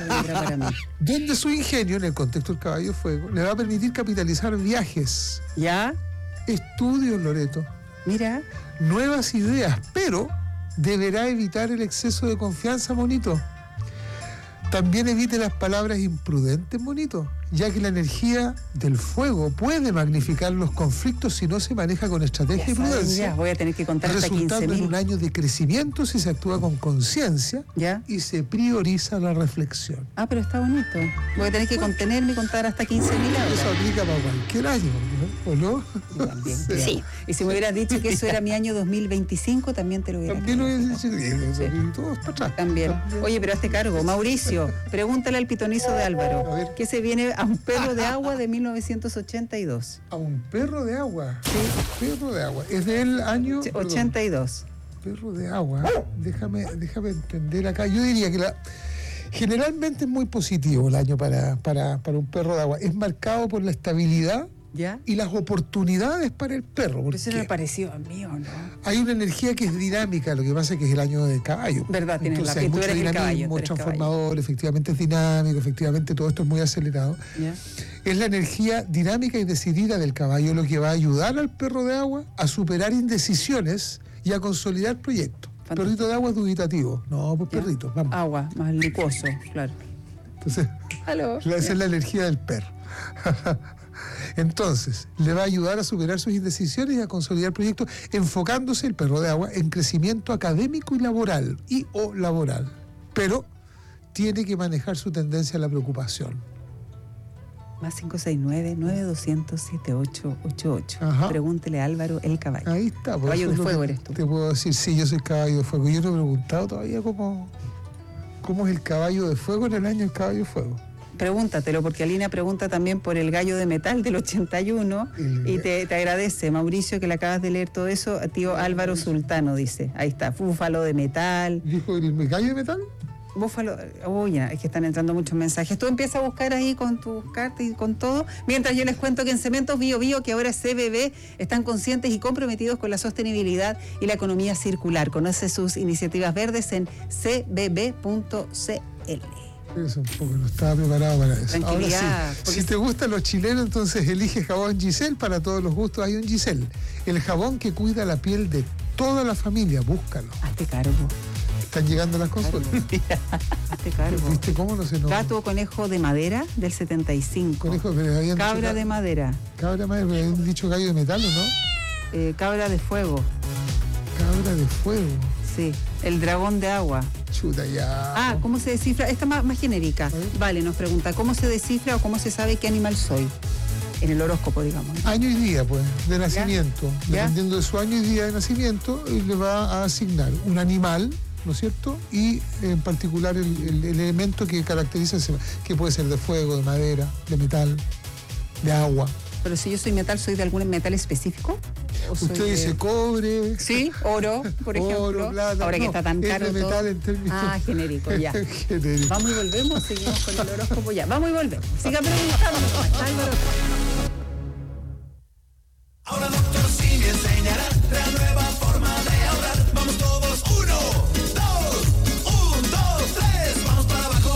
Donde su ingenio, en el contexto del Caballo de Fuego, le va a permitir capitalizar viajes. Estudios, Loreto. Mira. Nuevas ideas, pero deberá evitar el exceso de confianza, monito. También evite las palabras imprudentes, monito, ya que la energía del fuego puede magnificar los conflictos si no se maneja con estrategia y prudencia. Voy a tener que contar hasta 15.000. Resultando en un año de crecimiento si se actúa con conciencia y se prioriza la reflexión. Pero está bonito. Voy a tener que contenerme y contar hasta 15.000 ahora. Eso aplica para cualquier año, ¿no? ¿O no? También, sí. Y si me hubieras dicho que eso era mi año 2025, también te lo hubiera dicho. También lo hubiera dicho. Todos para atrás. También. Oye, pero hazte cargo. Mauricio, pregúntale al pitonizo de Álvaro. ¿Qué se viene a un perro de agua de 1982? ¿A un perro de agua? Sí. Perro de agua. Es del año 82. Perro de agua. Déjame entender acá. Yo diría que generalmente es muy positivo el año para un perro de agua. Es marcado por la estabilidad y las oportunidades para el perro. Pero eso no me pareció a mí, ¿o no? Hay una energía que es dinámica, lo que pasa es que es el año del caballo. ¿Verdad? Tienes Entonces, hay mucho dinamismo, transformador, efectivamente es dinámico, efectivamente todo esto es muy acelerado. Es la energía dinámica y decidida del caballo lo que va a ayudar al perro de agua a superar indecisiones y a consolidar proyectos. Perrito de agua es dubitativo. No, pues perrito, vamos. Agua, más licuoso, claro. Entonces, esa es la energía del perro. Entonces, le va a ayudar a superar sus indecisiones y a consolidar proyectos, enfocándose el perro de agua en crecimiento académico y laboral, pero tiene que manejar su tendencia a la preocupación. Más 569-9200-7888. Pregúntele a Álvaro el caballo. Ahí está. Caballo de fuego eres tú. Te puedo decir, sí, yo soy caballo de fuego. Yo no he preguntado todavía cómo es el caballo de fuego en el año del caballo de fuego. Pregúntatelo, porque Alina pregunta también por el gallo de metal del 81 y te agradece, Mauricio, que le acabas de leer todo eso. Tío Álvaro Sultano dice, ahí está, búfalo de metal. ¿Dijo el gallo de metal? Búfalo, es que están entrando muchos mensajes. Tú empiezas a buscar ahí con tus cartas y con todo. Mientras yo les cuento que en Cementos Bio Bio, que ahora es CBB, están conscientes y comprometidos con la sostenibilidad y la economía circular. Conoce sus iniciativas verdes en cbb.cl. Eso un poco, no estaba preparado para eso. Tranquilidad. Ahora sí, si te gustan los chilenos, entonces elige jabón Giselle. Para todos los gustos hay un Giselle. El jabón que cuida la piel de toda la familia. Búscalo. Hazte cargo. Están llegando las consultas. Hazte cargo. ¿Viste cómo no se nos... Gato o conejo de madera del 75. Cabra de madera. Cabra de madera, pero habían dicho gallo de metal, ¿o no? Cabra de fuego. Cabra de fuego. Sí. El dragón de agua. Chuta, ya. ¿Cómo se descifra? Esta más genérica. Vale, nos pregunta, ¿cómo se descifra o cómo se sabe qué animal soy? En el horóscopo, digamos. Año y día, pues, de nacimiento. Dependiendo de su año y día de nacimiento, le va a asignar un animal, ¿no es cierto? Y en particular el elemento que caracteriza, que puede ser de fuego, de madera, de metal, de agua. Pero si yo soy metal, ¿soy de algún metal específico? Usted dice cobre. Sí, oro, por ejemplo. Oro, plata. Ahora que está tan caro es de metal todo. en términos. Genérico, ya. Genérico. Vamos y volvemos, seguimos con el horóscopo ya. Vamos y volvemos. Siga preguntando, Álvaro. Ahora Dr. Simi enseñará la nueva forma de ahorrar. Vamos todos, 1, 2, 3, vamos para abajo.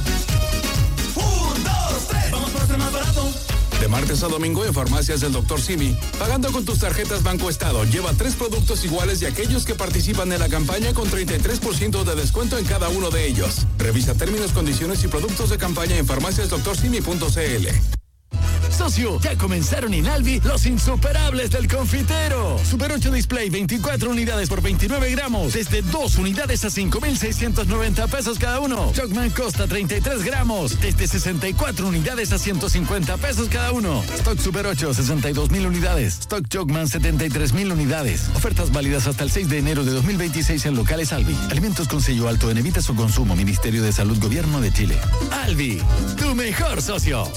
1, 2, 3, vamos por ser más barato. De martes a domingo en farmacias del Dr. Simi. Pagando con tus tarjetas Banco Estado, lleva 3 productos iguales de aquellos que participan en la campaña con 33% de descuento en cada uno de ellos. Revisa términos, condiciones y productos de campaña en farmaciasdrcimi.cl. Socio, ya comenzaron en Alvi los insuperables del confitero. Super 8 Display, 24 unidades por 29 gramos. Desde 2 unidades a 5,690 pesos cada uno. Jogman Costa, 33 gramos. Desde 64 unidades a 150 pesos cada uno. Stock Super 8, 62,000 unidades. Stock Jogman, 73,000 unidades. Ofertas válidas hasta el 6 de enero de 2026 en locales Alvi. Alimentos con sello alto en evita su consumo. Ministerio de Salud, Gobierno de Chile. Alvi, tu mejor socio.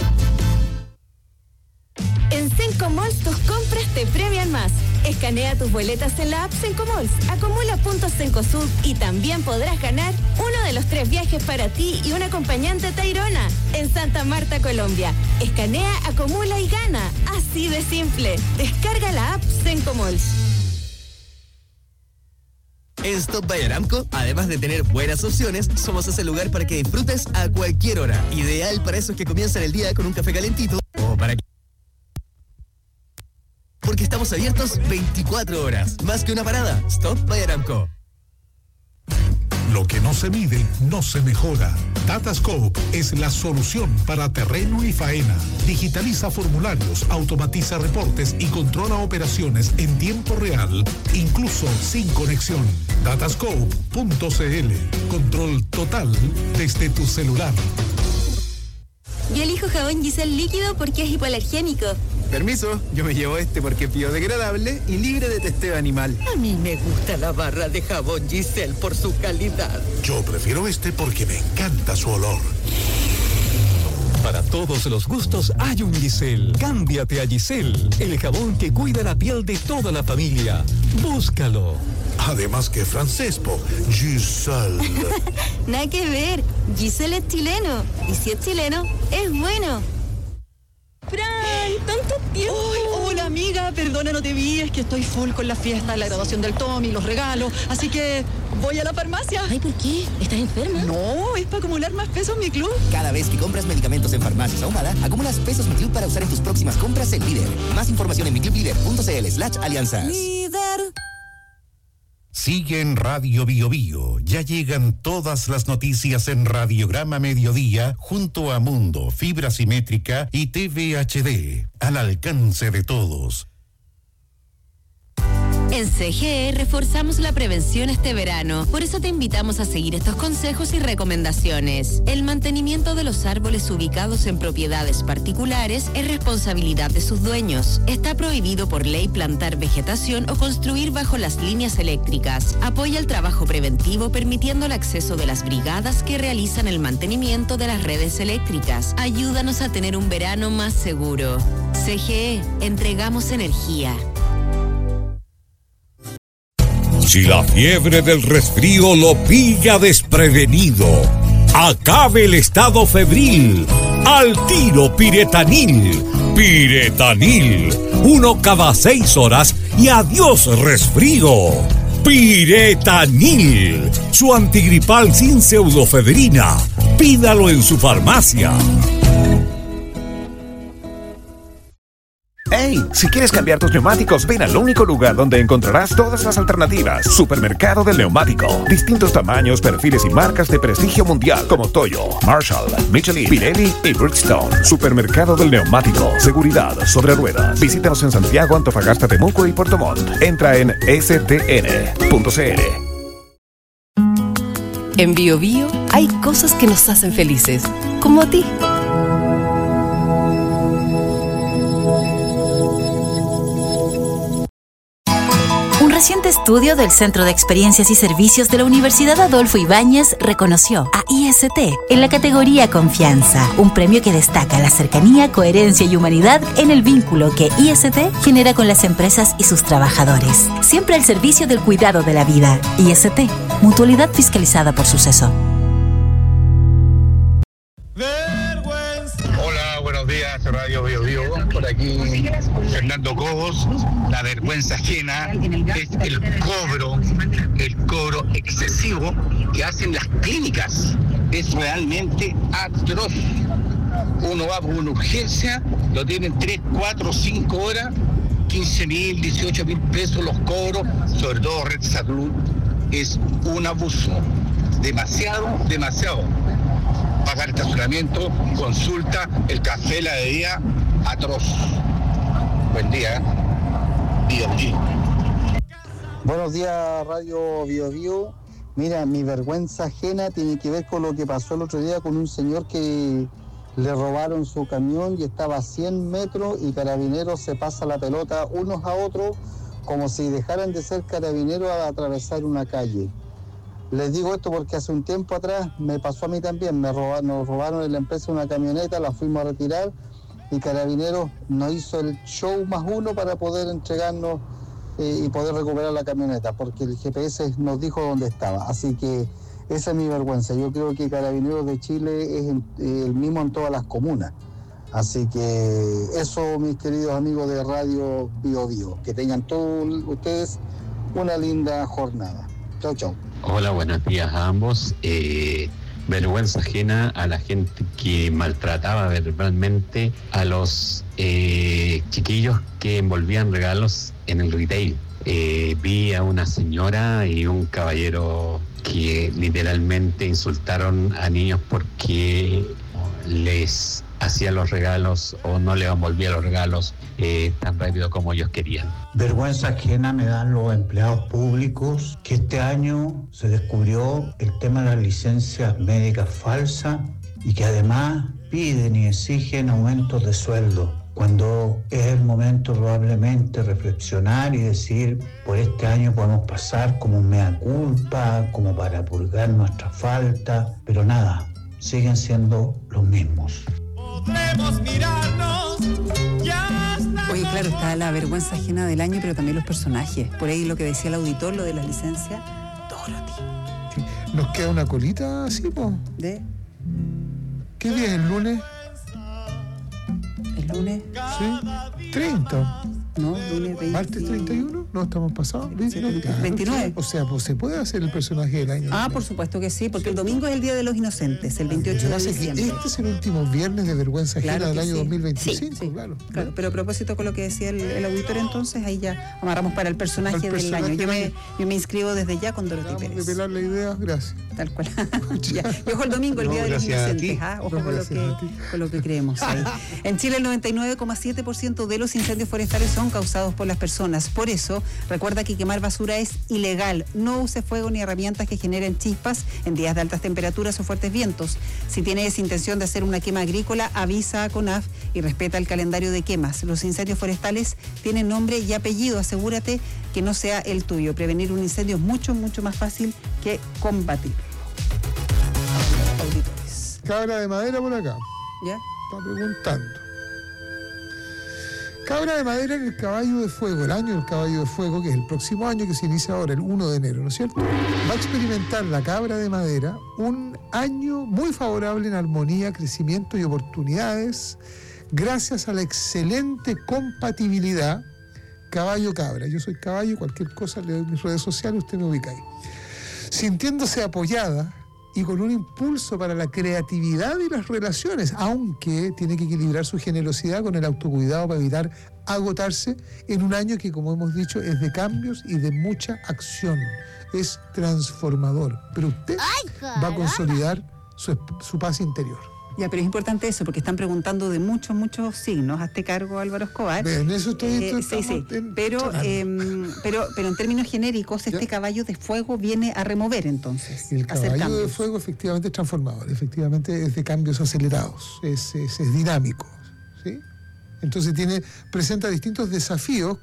En Sencomalls tus compras te premian más. Escanea tus boletas en la app Sencomalls, acumula puntos Cencosud y también podrás ganar uno de los 3 viajes para ti y un acompañante a Tayrona en Santa Marta, Colombia. Escanea, acumula y gana. Así de simple. Descarga la app Sencomalls. En Stop by Aramco, además de tener buenas opciones, somos ese lugar para que disfrutes a cualquier hora. Ideal para esos que comienzan el día con un café calentito o para que... Porque estamos abiertos 24 horas. Más que una parada. Stop by Aramco. Lo que no se mide, no se mejora. Datascope es la solución para terreno y faena. Digitaliza formularios, automatiza reportes y controla operaciones en tiempo real, incluso sin conexión. Datascope.cl. Control total desde tu celular. Yo elijo jabón Giselle líquido porque es hipoalergénico. Permiso, yo me llevo este porque es biodegradable y libre de testeo animal. A mí me gusta la barra de jabón Giselle por su calidad. Yo prefiero este porque me encanta su olor. Para todos los gustos hay un Giselle. Cámbiate a Giselle, el jabón que cuida la piel de toda la familia. Búscalo. Además que francés, Giselle. Nada que ver, Giselle es chileno. Y si es chileno, es bueno. ¡Fran! ¡Tanto tiempo! ¡Ay, hola amiga! Perdona, no te vi, es que estoy full con la fiesta, la graduación del Tommy, los regalos, así que voy a la farmacia. Ay, ¿por qué? ¿Estás enferma? No, es para acumular más pesos en mi club. Cada vez que compras medicamentos en Farmacias Ahumada, acumulas pesos Mi Club para usar en tus próximas compras en Líder. Más información en miclublider.cl/alianzas. Líder. Sigue en Radio Bio Bio. Ya llegan todas las noticias en Radiograma Mediodía junto a Mundo, Fibra Simétrica y TV HD. Al alcance de todos. En CGE reforzamos la prevención este verano. Por eso te invitamos a seguir estos consejos y recomendaciones. El mantenimiento de los árboles ubicados en propiedades particulares es responsabilidad de sus dueños. Está prohibido por ley plantar vegetación o construir bajo las líneas eléctricas. Apoya el trabajo preventivo permitiendo el acceso de las brigadas que realizan el mantenimiento de las redes eléctricas. Ayúdanos a tener un verano más seguro. CGE, entregamos energía. Si la fiebre del resfrío lo pilla desprevenido, acabe el estado febril. Al tiro Piretanil. Piretanil. 1 cada 6 horas y adiós resfrío. Piretanil. Su antigripal sin pseudofedrina. Pídalo en su farmacia. ¡Hey! Si quieres cambiar tus neumáticos, ven al único lugar donde encontrarás todas las alternativas. Supermercado del Neumático. Distintos tamaños, perfiles y marcas de prestigio mundial como Toyo, Marshall, Michelin, Pirelli y Bridgestone. Supermercado del Neumático. Seguridad sobre ruedas. Visítanos en Santiago, Antofagasta, Temuco y Puerto Montt. Entra en stn.cl. En Bio Bio hay cosas que nos hacen felices, como a ti. Un reciente estudio estudio del Centro de Experiencias y Servicios de la Universidad Adolfo Ibáñez reconoció a IST en la categoría Confianza, un premio que destaca la cercanía, coherencia y humanidad en el vínculo que IST genera con las empresas y sus trabajadores. Siempre al servicio del cuidado de la vida. IST, mutualidad fiscalizada por Suceso. Hola, buenos días, Radio Bio Bio. Por aquí, Fernando Cobos. La vergüenza ajena es el cobro excesivo que hacen las clínicas. Es realmente atroz. Uno va por una urgencia, lo tienen 3, 4, 5 horas, 15.000, 18.000 pesos los cobros, sobre todo Red Salud. Es un abuso. Demasiado. Pagar estacionamiento, consulta, el café, la bebida, atroz. Buen día. Bio Bio. Buenos días, Radio Bio Bio. Mira, mi vergüenza ajena tiene que ver con lo que pasó el otro día con un señor que le robaron su camión y estaba a 100 metros y Carabineros se pasa la pelota unos a otros como si dejaran de ser Carabineros a atravesar una calle. Les digo esto porque hace un tiempo atrás me pasó a mí también, nos robaron en la empresa una camioneta, la fuimos a retirar y Carabineros nos hizo el show más uno para poder entregarnos y poder recuperar la camioneta, porque el GPS nos dijo dónde estaba. Así que esa es mi vergüenza. Yo creo que Carabineros de Chile es el mismo en todas las comunas. Así que eso, mis queridos amigos de Radio Bio Bio. Que tengan todos ustedes una linda jornada. Chau, chau. Hola, buenos días a ambos. Vergüenza ajena a la gente que maltrataba verbalmente a los chiquillos que envolvían regalos en el retail. Vi a una señora y un caballero que literalmente insultaron a niños porque les hacía los regalos o no les envolvía los regalos tan rápido como ellos querían. Vergüenza ajena me dan los empleados públicos, que este año se descubrió el tema de las licencias médicas falsas y que además piden y exigen aumentos de sueldo, cuando es el momento probablemente reflexionar y decir, por este año podemos pasar como un mea culpa, como para purgar nuestra falta, pero nada, siguen siendo los mismos. Podremos mirarnos, ya está. Oye, claro, está la vergüenza ajena del año, pero también los personajes. Por ahí lo que decía el auditor, lo de las licencias, Dorothy. Sí. Nos queda una colita así, po. ¿De? ¿Qué día es el lunes? ¿El lunes? Sí, 30. No, lunes 20. ¿Martes 31? No, estamos pasados. 29. O sea, pues se puede hacer el personaje del año. Ah, por supuesto que sí, porque el domingo es el Día de los Inocentes, el 28 de diciembre. Este es el último viernes de vergüenza ajena del año 2025, sí, claro. Pero a propósito con lo que decía el auditor, entonces ahí ya amarramos para el personaje del año. Yo me inscribo desde ya con Dorothy Pérez. De pelar la idea, gracias. Tal cual. Ya. Y ojo el domingo, el Día de los Inocentes. Ojo con lo que creemos ahí. En Chile el 99,7% de los incendios forestales son causados por las personas. Por eso, recuerda que quemar basura es ilegal. No use fuego ni herramientas que generen chispas en días de altas temperaturas o fuertes vientos. Si tienes intención de hacer una quema agrícola, avisa a CONAF y respeta el calendario de quemas. Los incendios forestales tienen nombre y apellido. Asegúrate que no sea el tuyo. Prevenir un incendio es mucho, mucho más fácil que combatirlo. Auditores. Cabra de madera por acá. ¿Ya? Está preguntando. Cabra de madera en el Caballo de Fuego, el año del Caballo de Fuego, que es el próximo año que se inicia ahora, el 1 de enero, ¿no es cierto? Va a experimentar la cabra de madera un año muy favorable en armonía, crecimiento y oportunidades, gracias a la excelente compatibilidad caballo-cabra. Yo soy caballo, cualquier cosa le doy en mis redes sociales, usted me ubica ahí. Sintiéndose apoyada y con un impulso para la creatividad y las relaciones, aunque tiene que equilibrar su generosidad con el autocuidado para evitar agotarse en un año que, como hemos dicho, es de cambios y de mucha acción. Es transformador, pero usted va a consolidar su paz interior. Ya, pero es importante eso, porque están preguntando de muchos signos. Hazte cargo, Álvaro Escobar. En eso estoy... Sí. Pero en términos genéricos, este caballo de fuego viene a remover, entonces. El caballo de fuego efectivamente es transformador, efectivamente es de cambios acelerados, es dinámico, ¿sí? Entonces presenta distintos desafíos con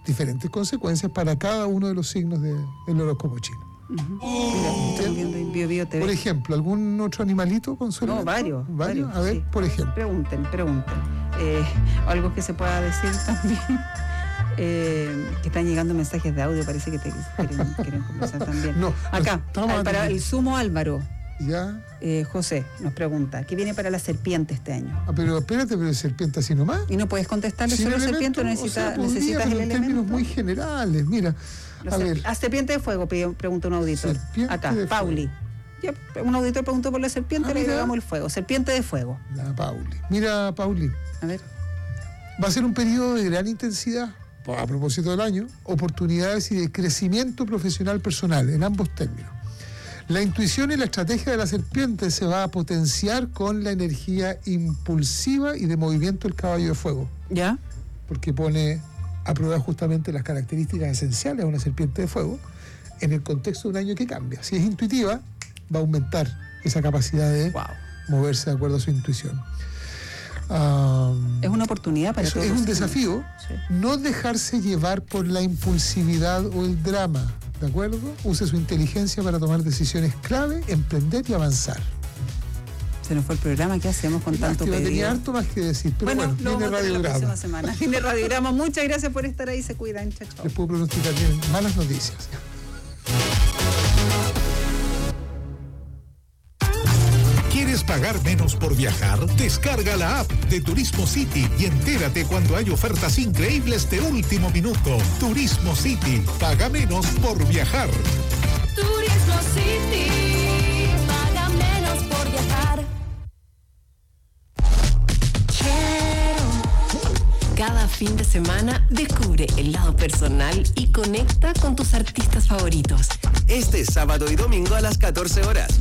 diferentes consecuencias para cada uno de los signos del horóscopo chino. Estamos viendo en Bio Bio TV. Por ejemplo, ¿algún otro animalito, Consuelo? No, varios. A ver, sí. por ejemplo. Pregunten. Algo que se pueda decir también. Que están llegando mensajes de audio, parece que te quieren conversar también. No, acá, para el Sumo Álvaro. Ya. José nos pregunta, ¿qué viene para la serpiente este año? Pero espérate, pero serpiente así nomás. ¿Y no puedes contestarle sobre serpiente o necesitas el elemento? En términos muy generales, mira. Serpiente de fuego, pregunta un auditor. Acá, Pauli. Ya, un auditor preguntó por la serpiente, le agregamos el fuego. Serpiente de fuego. La Pauli. Mira, Pauli. A ver. Va a ser un periodo de gran intensidad, a propósito del año, oportunidades y de crecimiento profesional personal, en ambos términos. La intuición y la estrategia de la serpiente se va a potenciar con la energía impulsiva y de movimiento del caballo de fuego. ¿Ya? Porque pone a prueba justamente las características esenciales de una serpiente de fuego en el contexto de un año que cambia. Si es intuitiva, va a aumentar esa capacidad de moverse de acuerdo a su intuición. Es una oportunidad para todos. Es un desafío, no dejarse llevar por la impulsividad o el drama, ¿de acuerdo? Use su inteligencia para tomar decisiones clave, emprender y avanzar. Se nos fue el programa, ¿qué hacemos con tanto pedido? Tenía harto más que decir, pero bueno, viene Radiograma. Viene Radiograma. Muchas gracias por estar ahí, se cuidan, chao. Les puedo pronosticar bien malas noticias. ¿Quieres pagar menos por viajar? Descarga la app de Turismo City y entérate cuando hay ofertas increíbles de último minuto. Turismo City, paga menos por viajar. Turismo City, paga menos por viajar. Cada fin de semana descubre el lado personal y conecta con tus artistas favoritos. Este sábado y domingo a las 14 horas.